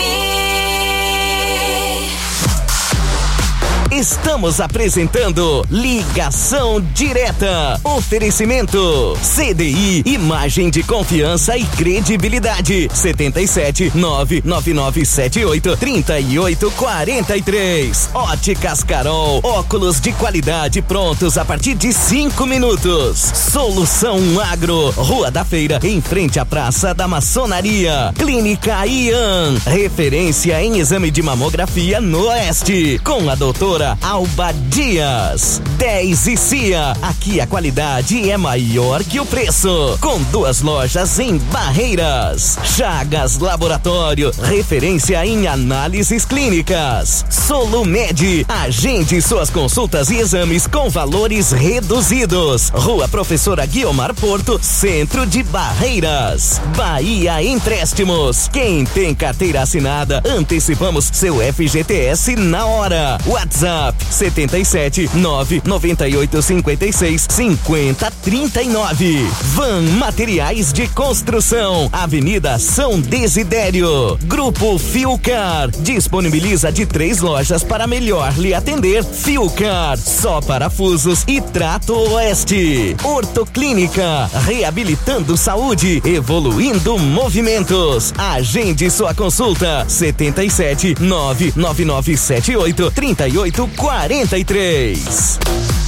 Speaker 14: Estamos apresentando Ligação Direta. Oferecimento C D I, imagem de confiança e credibilidade. setenta e sete, nove nove nove sete oito, trinta e oito quarenta e três. Óticas Carol, óculos de qualidade prontos a partir de cinco minutos. Solução Agro, Rua da Feira, em frente à Praça da Maçonaria. Clínica Ian, referência em exame de mamografia no Oeste, com a doutora Alba Dias. dez e C I A, aqui a qualidade é maior que o preço, com duas lojas em Barreiras. Chagas Laboratório, referência em análises clínicas. Solumed, agende suas consultas e exames com valores reduzidos. Rua Professora Guiomar Porto, centro de Barreiras. Bahia Empréstimos, quem tem carteira assinada, antecipamos seu F G T S na hora. WhatsApp setenta e sete, nove noventa e oito, cinquenta e seis, cinquenta, trinta e nove. Van Materiais de Construção, Avenida São Desidério. Grupo Fiucar, disponibiliza de três lojas para melhor lhe atender. Fiucar, só parafusos e trato oeste. Ortoclínica, reabilitando saúde, evoluindo movimentos. Agende sua consulta, setenta e sete, nove nove nove sete oito, trinta e oito quarenta e três.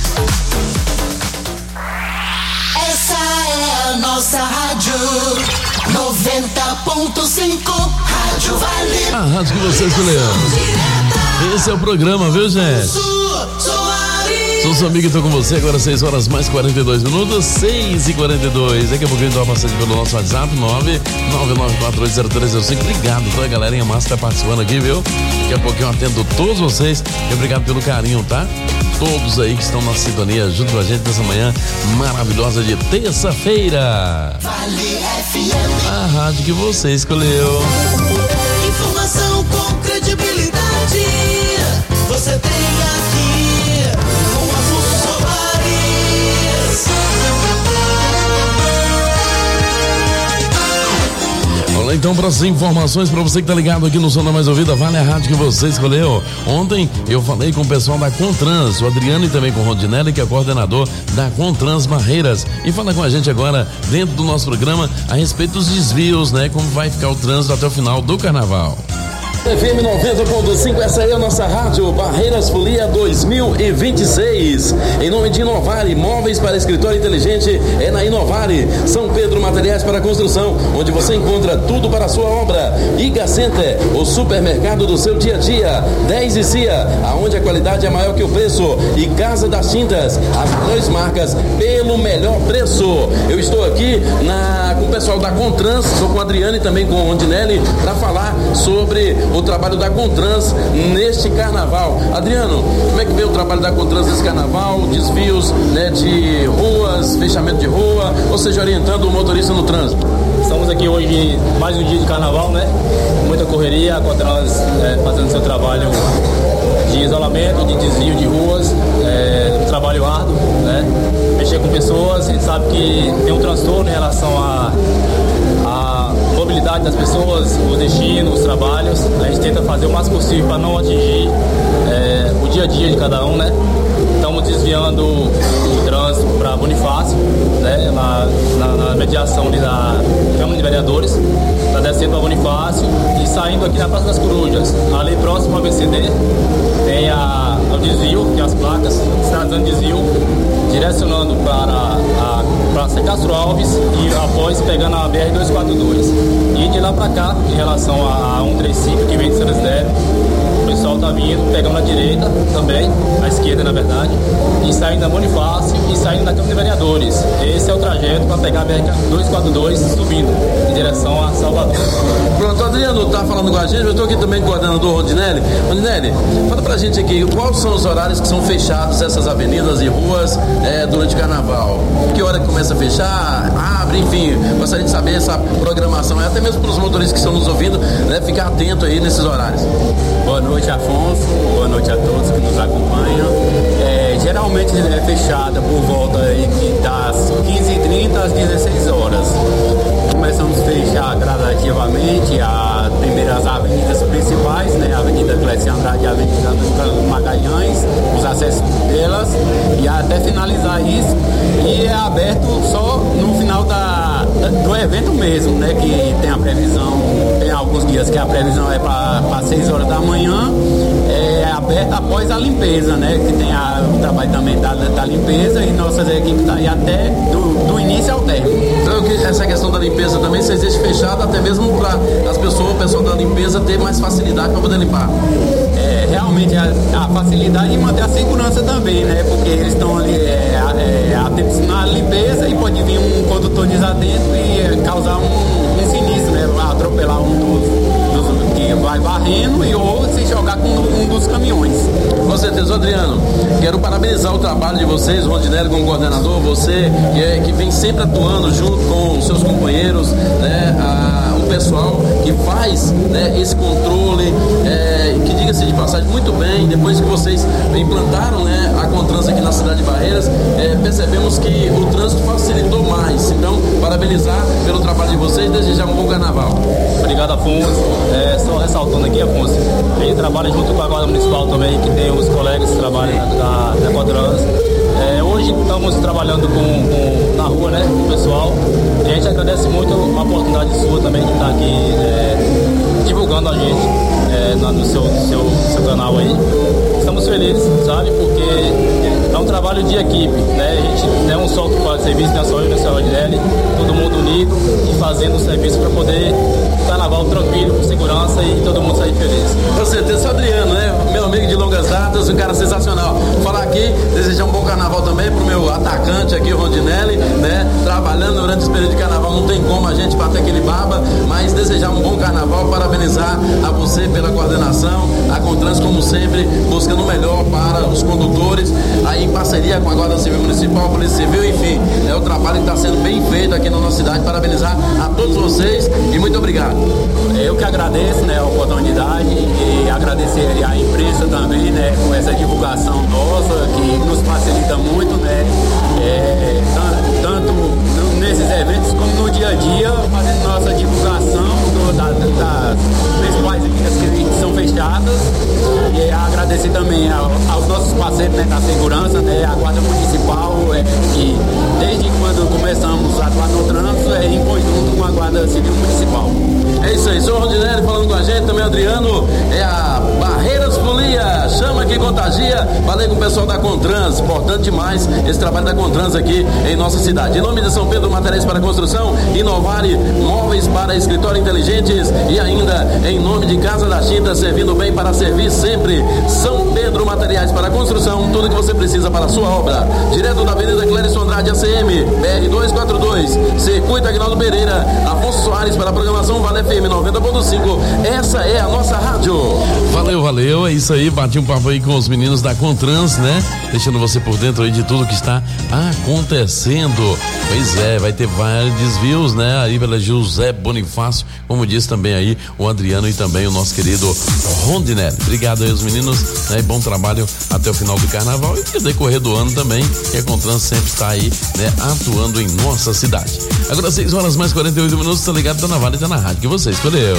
Speaker 5: Essa é a nossa rádio noventa ponto cinco, Rádio Vale.
Speaker 17: A rádio que você escolheu. Esse é o programa, viu, gente? Sou seu amigo e tô com você agora seis horas mais quarenta e dois minutos, seis e quarenta e dois. Daqui a pouquinho dá uma passagem pelo nosso WhatsApp, nove nove nove quatro oito zero três zero cinco. Obrigado, toda a galerinha massa tá participando aqui, viu? Daqui a pouquinho eu atendo todos vocês e obrigado pelo carinho, tá? Todos aí que estão na sintonia junto com a gente nessa manhã maravilhosa de terça-feira.
Speaker 5: Vale F M.
Speaker 17: A rádio que você escolheu.
Speaker 5: Informação com credibilidade. Você tem aqui com Afonso Soares.
Speaker 17: Olha, então, para as informações, para você que tá ligado aqui no Som da Mais Ouvida, Vale a rádio que você escolheu. Ontem eu falei com o pessoal da Contrans, o Adriano, e também com o Rondinelli, que é coordenador da Contrans Barreiras, e fala com a gente agora, dentro do nosso programa, a respeito dos desvios, né? Como vai ficar o trânsito até o final do carnaval. F M noventa ponto cinco, essa aí é a nossa rádio Barreiras Folia dois mil e vinte e seis. Em nome de Inovare, móveis para escritório inteligente é na Inovare. São Pedro Materiais para Construção, onde você encontra tudo para a sua obra. Iga Center, o supermercado do seu dia a dia. dez e C I A, aonde a qualidade é maior que o preço. E Casa das Tintas, as melhores marcas pelo melhor preço. Eu estou aqui na, com o pessoal da Contrans, estou com o Adriano e também com o Rondinelli para falar sobre o trabalho da Contrans neste carnaval. Adriano, como é que vem o trabalho da Contrans nesse carnaval? Desvios, né, de ruas, fechamento de rua, ou seja, orientando o motorista no trânsito.
Speaker 1: Estamos aqui hoje, mais um dia de carnaval, né? Muita correria, a Contrans é, fazendo seu trabalho de isolamento, de desvio de ruas, é, um trabalho árduo, né? Mexer com pessoas, a gente sabe que tem um transtorno em relação a, a mobilidade das pessoas, os destinos, os trabalhos. A gente tenta fazer o máximo possível para não atingir é, o dia a dia de cada um, né? Estamos desviando o trânsito para Bonifácio, né? Na, na, na mediação ali da Câmara de Vereadores, está descendo para Bonifácio e saindo aqui na Praça das Corujas, ali próximo ao B C D, tem a, o desvio, que as placas estão dando desvio, direcionando para a Praça Castro Alves e após pegando a B R duzentos e quarenta e dois. E de lá para cá, em relação a cento e trinta e cinco que vem de São Desidério, o pessoal está vindo, pegando na direita também, à esquerda na verdade, e saindo da Bonifácio e saindo da Câmara de Vereadores. Esse é o trajeto para pegar a B R duzentos e quarenta e dois subindo em direção a Salvador.
Speaker 17: Pronto, o Adriano está falando com a gente, eu estou aqui também com o coordenador Rondinelli. Rondinelli, fala pra gente aqui, quais são os horários que são fechados essas avenidas e ruas é, durante o carnaval? Que hora que começa a fechar? Abre, enfim, gostaria de saber essa programação, até mesmo para os motoristas que estão nos ouvindo, né, ficar atento aí nesses horários.
Speaker 1: Boa noite, Afonso, boa noite a todos que nos acompanham. É, geralmente é fechada por volta aí das quinze e trinta às dezesseis horas. Começamos a fechar gradativamente as primeiras avenidas principais, né? A Avenida Clécio Andrade e a Avenida Magalhães, os acessos delas, e até finalizar isso. E é aberto só no final da, do evento mesmo, né? Que tem a previsão, tem alguns dias que a previsão é para seis horas da manhã, é aberta após a limpeza, né? Que tem a, o trabalho também da, da limpeza e nossas equipes estão aí até do, do início ao término.
Speaker 17: Então, essa questão da limpeza também, vocês deixam fechado até mesmo para as pessoas, o pessoal da limpeza ter mais facilidade para poder limpar.
Speaker 1: É, realmente a, a facilidade e manter a segurança também, né? Porque eles estão ali é, é, atentos na limpeza e pode vir um condutor desatento e é, causar um, um sinistro, né? Atropelar um dos, dos que vai varrendo e ou se jogar com um dos caminhões.
Speaker 17: Com certeza, Adriano, quero parabenizar o trabalho de vocês, o Rondinelli como coordenador, você que, é, que vem sempre atuando junto com os seus companheiros, né, a, o pessoal que faz, né, esse controle, é, que diga-se de passagem muito bem, depois que vocês implantaram, né, a Contrans aqui na cidade de Barreiras, é, percebemos que o trânsito facilitou mais. Então, parabenizar pelo trabalho de vocês e desejar um bom carnaval.
Speaker 1: Obrigado, Afonso. É, só ressaltando aqui, Afonso, a gente trabalha junto com a Guarda Municipal também, que tem os colegas que trabalham da, da Contrans. É, hoje estamos trabalhando com, com, na rua, né, com o pessoal, e a gente agradece muito a oportunidade sua também de estar aqui é, divulgando a gente é, no seu, seu, seu canal aí. Estamos felizes, sabe, porque é um trabalho de equipe, né? A gente não é um só que faz serviço, não é só eu, não é só o Rondinelli, todo mundo unido e fazendo o serviço para poder carnaval tranquilo, com segurança e todo mundo sair feliz.
Speaker 17: Com certeza, Adriano, né? Meu amigo de longas datas, um cara sensacional. Vou falar aqui, desejar um bom carnaval também pro meu atacante aqui, o Rondinelli, né? Trabalhando durante esse período de carnaval, não tem como a gente bater aquele baba, mas desejar um bom carnaval, parabenizar a você pela coordenação, a Contrans, como sempre, buscando o melhor para os condutores, aí em parceria com a Guarda Civil Municipal, a Polícia Civil, enfim, é o trabalho que está sendo bem feito aqui na nossa cidade. Parabenizar a todos vocês e muito obrigado.
Speaker 1: Eu que agradeço, né, a oportunidade e agradecer a imprensa também, né, com essa divulgação nossa que nos facilita muito, né, é, tanto nesses eventos como no dia a dia, fazendo nossa divulgação do, da, das principais vias que são fechadas. E agradecer também ao, aos nossos parceiros, né, da segurança, né, a Guarda Municipal, é, que desde quando começamos a atuar no trânsito, é em conjunto com a Guarda Civil Municipal.
Speaker 17: É isso aí, sou o Rondinelli falando com a gente, também o Adriano, é a Barreiras Folias.
Speaker 3: chama que contagia. Falei com o pessoal da Contrans, importante demais esse trabalho da Contrans aqui em nossa cidade. Em nome de São Pedro Materiais para Construção, Inovare Móveis para Escritório Inteligentes e ainda em nome de Casa da Tinta, servindo bem para servir sempre. São Pedro Materiais para Construção, tudo que você precisa para a sua obra. Direto da Avenida Clérison Andrade, A C M, B R duzentos e quarenta e dois, Circuito Aguinaldo Pereira, Afonso Soares para a programação Vale F M noventa ponto cinco. Essa é a nossa rádio.
Speaker 17: Valeu, valeu, é isso aí, bati um papo aí com os meninos da Contrans, né? Deixando você por dentro aí de tudo que está acontecendo. Pois é, vai ter vários desvios, né? Aí pela José Bonifácio, como disse também aí o Adriano e também o nosso querido Rondinelli. Obrigado aí aos meninos, né? Bom trabalho até o final do carnaval e no decorrer do ano também, que a Contrans sempre está aí, né? Atuando em nossa cidade. Agora seis horas mais quarenta e oito minutos, tá ligado, tá na Vale, tá na rádio que você escolheu.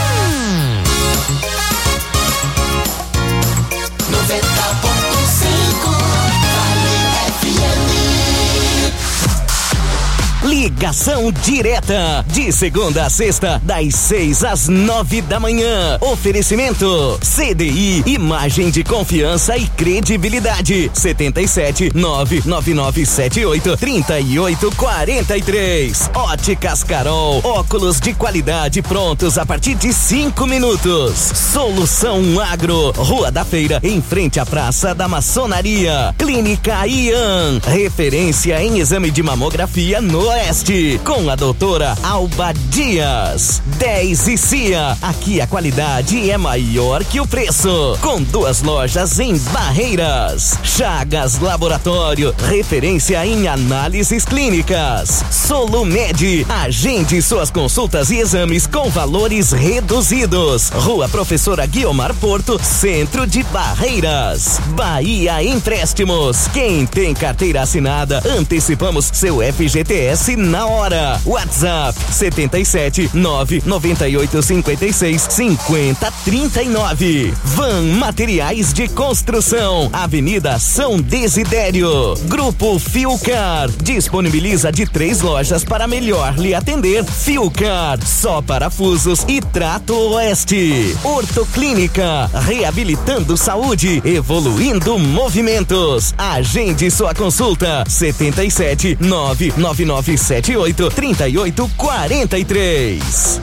Speaker 14: Ligação direta, de segunda a sexta, das seis às nove da manhã. Oferecimento C D I, imagem de confiança e credibilidade. setenta e sete, nove nove nove sete oito, trinta e oito quarenta e três. Óticas Carol, óculos de qualidade prontos a partir de cinco minutos. Solução Agro, Rua da Feira, em frente à Praça da Maçonaria. Clínica Ian, referência em exame de mamografia no Oeste, com a doutora Alba Dias. dez e C I A, aqui a qualidade é maior que o preço, com duas lojas em Barreiras. Chagas Laboratório, referência em análises clínicas. Solumed, agende suas consultas e exames com valores reduzidos. Rua Professora Guiomar Porto, centro de Barreiras. Bahia Empréstimos, quem tem carteira assinada, antecipamos seu F G T S na hora. WhatsApp setenta e sete, nove noventa e oito, cinquenta e seis, cinquenta, trinta e nove. Van Materiais de Construção, Avenida São Desidério. Grupo Filcar, disponibiliza de três lojas para melhor lhe atender. Filcar, só parafusos e trato oeste. Ortoclínica, reabilitando saúde, evoluindo movimentos. Agende sua consulta setenta e sete, nove nove nove sete oito, trinta e oito quarenta e três.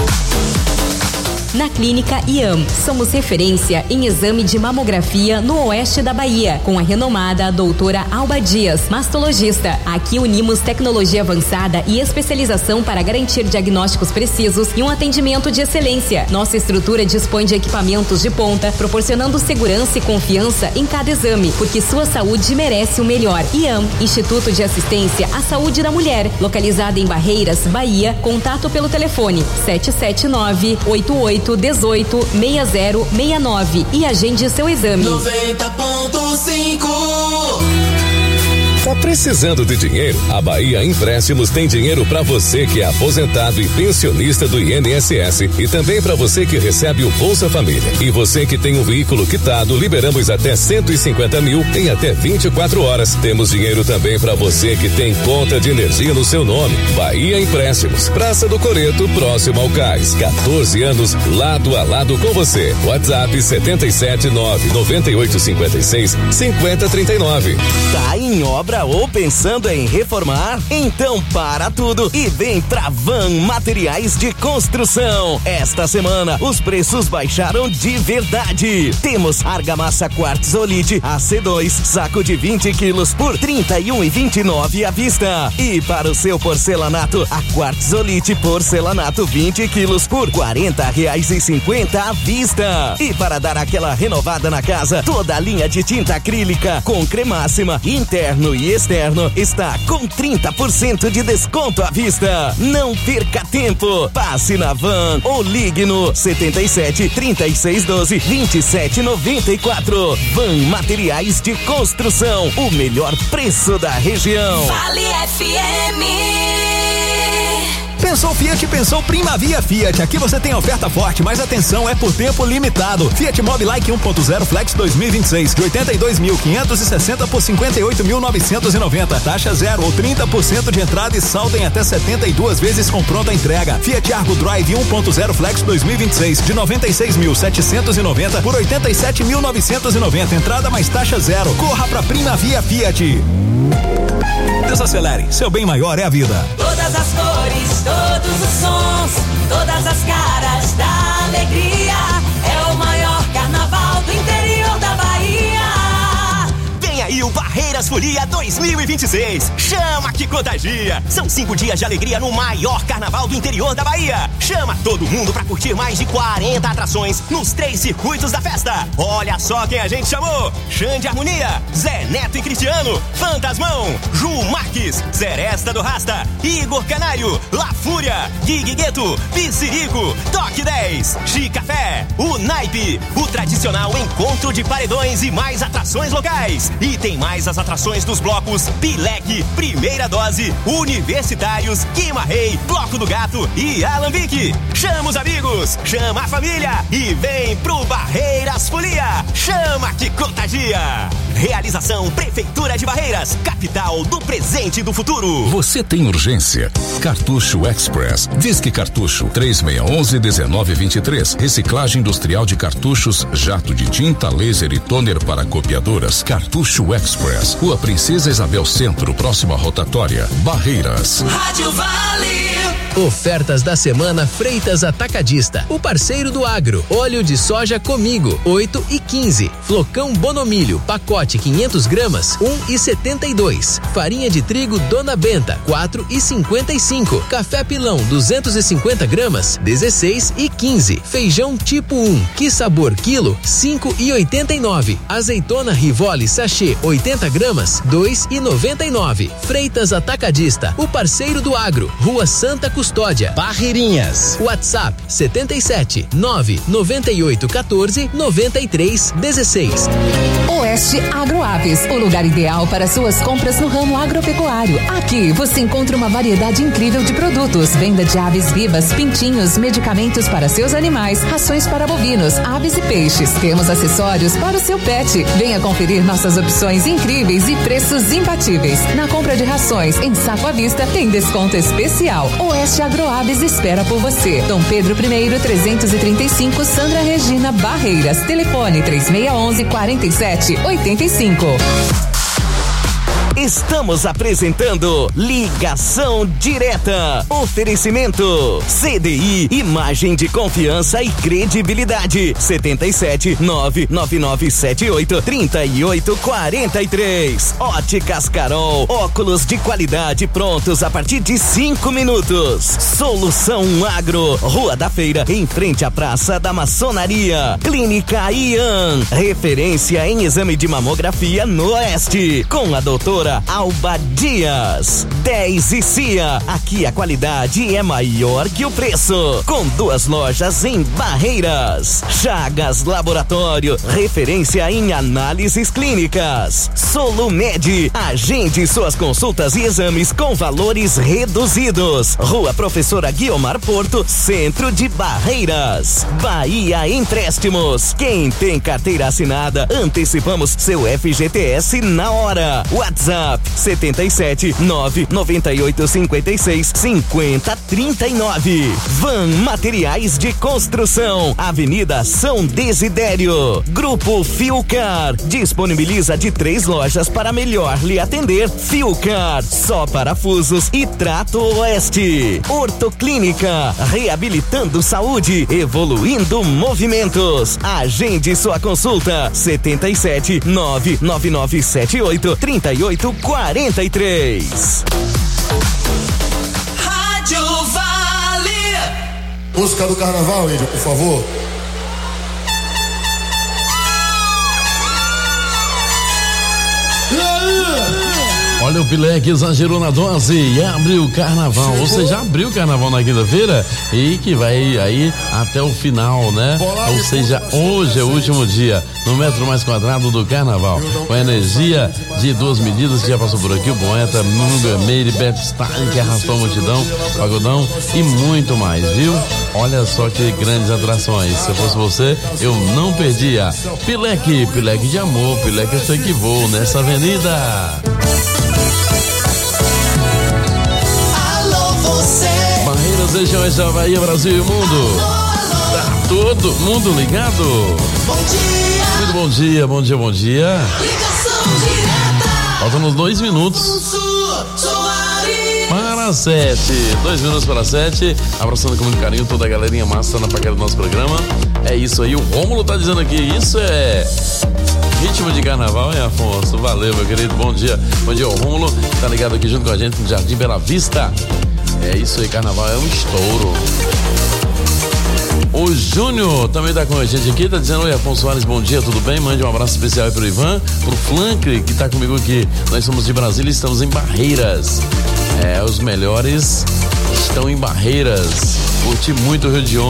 Speaker 4: Na Clínica Iam, somos referência em exame de mamografia no oeste da Bahia, com a renomada doutora Alba Dias, mastologista. Aqui unimos tecnologia avançada e especialização para garantir diagnósticos precisos e um atendimento de excelência. Nossa estrutura dispõe de equipamentos de ponta, proporcionando segurança e confiança em cada exame, porque sua saúde merece o melhor. Iam, Instituto de Assistência à Saúde da Mulher, localizada em Barreiras, Bahia. Contato pelo telefone sete sete nove, oito oito um oito, seis zero seis nove e agende seu exame.
Speaker 5: noventa ponto cinco.
Speaker 6: Tá precisando de dinheiro? A Bahia Empréstimos tem dinheiro para você que é aposentado e pensionista do I N S S e também para você que recebe o Bolsa Família. E você que tem um veículo quitado, liberamos até cento e cinquenta mil em até vinte e quatro horas. Temos dinheiro também para você que tem conta de energia no seu nome. Bahia Empréstimos, Praça do Coreto, próximo ao Cais. quatorze anos lado a lado com você. WhatsApp setenta e sete, nove noventa e oito, cinquenta e seis, cinquenta, trinta e nove.
Speaker 14: Tá em obra ou pensando em reformar? Então para tudo e vem pra Van Materiais de Construção. Esta semana os preços baixaram de verdade. Temos argamassa quartzolite A C dois, saco de vinte quilos por trinta e um e vinte e nove à vista. E para o seu porcelanato, a quartzolite porcelanato vinte quilos por quarenta reais e cinquenta à vista. E para dar aquela renovada na casa, toda a linha de tinta acrílica com cremáxima interno e externo está com trinta por cento de desconto à vista. Não perca tempo. Passe na Van ou ligue no setenta e sete, trinta e seis, doze, vinte e sete, noventa e quatro. Van Materiais de Construção, o melhor preço da região.
Speaker 5: Vale F M.
Speaker 7: Pensou Fiat, pensou Primavia Fiat. Aqui você tem oferta forte, mas atenção, é por tempo limitado. Fiat Mobi Like um ponto zero Flex dois mil e vinte e seis, de oitenta e dois mil quinhentos e sessenta por cinquenta e oito mil novecentos e noventa. Taxa zero ou trinta por cento de entrada e saldo em até setenta e duas vezes com pronta entrega. Fiat Argo Drive um ponto zero Flex dois mil e vinte e seis, de noventa e seis mil setecentos e noventa por oitenta e sete mil novecentos e noventa. Entrada mais taxa zero. Corra pra Primavia Fiat. Desacelere, seu bem maior é a vida.
Speaker 5: Todas as cores, todos os sons, todas as caras da alegria. É o maior carnaval do interior da Bahia.
Speaker 14: Vem aí o Barreiras Folia dois mil e vinte e seis. Chama que contagia. São cinco dias de alegria no maior carnaval do interior da Bahia. Chama todo mundo pra curtir mais de quarenta atrações nos três circuitos da festa. Olha só quem a gente chamou: Xande Harmonia, Zé Neto e Cristiano, Fantasmão, Ju Marques, Seresta do Rasta, Igor Canário, La Fúria, Gig Gueto, Pissirico, Toque dez, Chicafé, o Naipe, o tradicional encontro de paredões e mais atrações locais. E tem mais as atrações dos blocos Pileque, Primeira Dose, Universitários, Quima Rei, Bloco do Gato e Alambique. Chama os amigos, chama a família e vem pro Barreiras Folia. Chama que contagia. Realização Prefeitura de Barreiras, capital do presente e do futuro.
Speaker 23: Você tem urgência? Cartucho Express. Disque Cartucho três seis um um, um nove dois três. Reciclagem industrial de cartuchos, jato de tinta, laser e toner para copiadoras. Cartucho Express. Rua Princesa Isabel Centro, próxima rotatória. Barreiras.
Speaker 5: Rádio Vale.
Speaker 8: Ofertas da semana Freitas Atacadista, o parceiro do agro. Óleo de soja Comigo, oito e quinze. Flocão Bonomilho, pacote quinhentos gramas, um e setenta e dois. Farinha de trigo Dona Benta, quatro e cinquenta e cinco. Café Pilão, duzentos e cinquenta gramas, dezesseis e quinze. Feijão tipo um, que sabor quilo, cinco e oitenta e nove. Azeitona Rivoli sachê, oitenta gramas, dois e noventa e nove. Freitas Atacadista, o parceiro do agro. Rua Santa Custódia, Barreirinhas. WhatsApp setenta e sete, nove noventa e oito, quatorze, noventa e três, dezesseis.
Speaker 12: Oeste Agroaves, o lugar ideal para suas compras no ramo agropecuário. Aqui você encontra uma variedade incrível de produtos, venda de aves vivas, pintinhos, medicamentos para seus animais, rações para bovinos, aves e peixes. Temos acessórios para o seu pet. Venha conferir nossas opções incríveis e preços imbatíveis. Na compra de rações em saco à vista tem desconto especial. Oeste Agroaves espera por você. Dom Pedro I, trezentos e trinta e cinco, Sandra Regina, Barreiras. Telefone três seis um um, quatro sete oito cinco.
Speaker 14: Estamos apresentando Ligação Direta. Oferecimento C D I, imagem de confiança e credibilidade. setenta e sete, nove nove nove sete oito, trinta e oito, quarenta e três. Óticas Carol, óculos de qualidade prontos a partir de cinco minutos. Solução Agro, Rua da Feira, em frente à Praça da Maçonaria. Clínica Ian, referência em exame de mamografia no Oeste, com a doutora Alba Dias. dez e C I A, aqui a qualidade é maior que o preço, com duas lojas em Barreiras. Chagas Laboratório, referência em análises clínicas. Solumed, agende suas consultas e exames com valores reduzidos. Rua Professora Guiomar Porto, centro de Barreiras. Bahia Empréstimos, quem tem carteira assinada, antecipamos seu F G T S na hora. WhatsApp setenta e sete, nove noventa e oito, cinquenta e seis, cinquenta, trinta e nove. Van Materiais de Construção, Avenida São Desidério. Grupo Fiucar, disponibiliza de três lojas para melhor lhe atender. Fiucar, só parafusos e trato oeste. Ortoclínica, reabilitando saúde, evoluindo movimentos. Agende sua consulta, setenta e sete, nove nove nove sete oito, trinta e oito, quarenta e três.
Speaker 5: Rádio Vale.
Speaker 9: Música do carnaval, Índia, por favor. E aí?
Speaker 17: Olha, o Pilec exagerou na dose e abriu o carnaval. Você já abriu o carnaval na quinta-feira e que vai aí até o final, né? Ou seja, hoje é o último dia no metro mais quadrado do carnaval. Com a energia de duas medidas que já passou por aqui, o Poeta, Munga, Meire, Beto Stein, que arrastou a multidão, Pagodão e muito mais, viu? Olha só que grandes atrações. Se eu fosse você, eu não perdia. Pilec, Pilec de amor, Pilec eu sei que vou nessa avenida.
Speaker 5: Alô, você.
Speaker 17: Barreiras, regiões da Bahia, Brasil e mundo. Tá todo mundo ligado?
Speaker 5: Bom dia.
Speaker 17: Muito bom dia, bom dia, bom dia.
Speaker 5: Ligação direta.
Speaker 17: Faltam uns dois minutos para sete. Dois minutos para sete. Abraçando com muito carinho toda a galerinha massa na paquera do nosso programa. É isso aí, o Rômulo tá dizendo aqui, isso é ritmo de carnaval, hein, Afonso? Valeu, meu querido, bom dia. Bom dia, o Rômulo tá ligado aqui junto com a gente no Jardim Bela Vista. É isso aí, carnaval é um estouro. O Júnior também tá com a gente aqui, tá dizendo: oi, Afonso Soares, bom dia, tudo bem? Mande um abraço especial aí pro Ivan, pro Flank, que tá comigo aqui. Nós somos de Brasília e estamos em Barreiras. É, os melhores estão em Barreiras. Curti muito o Rio de Janeiro.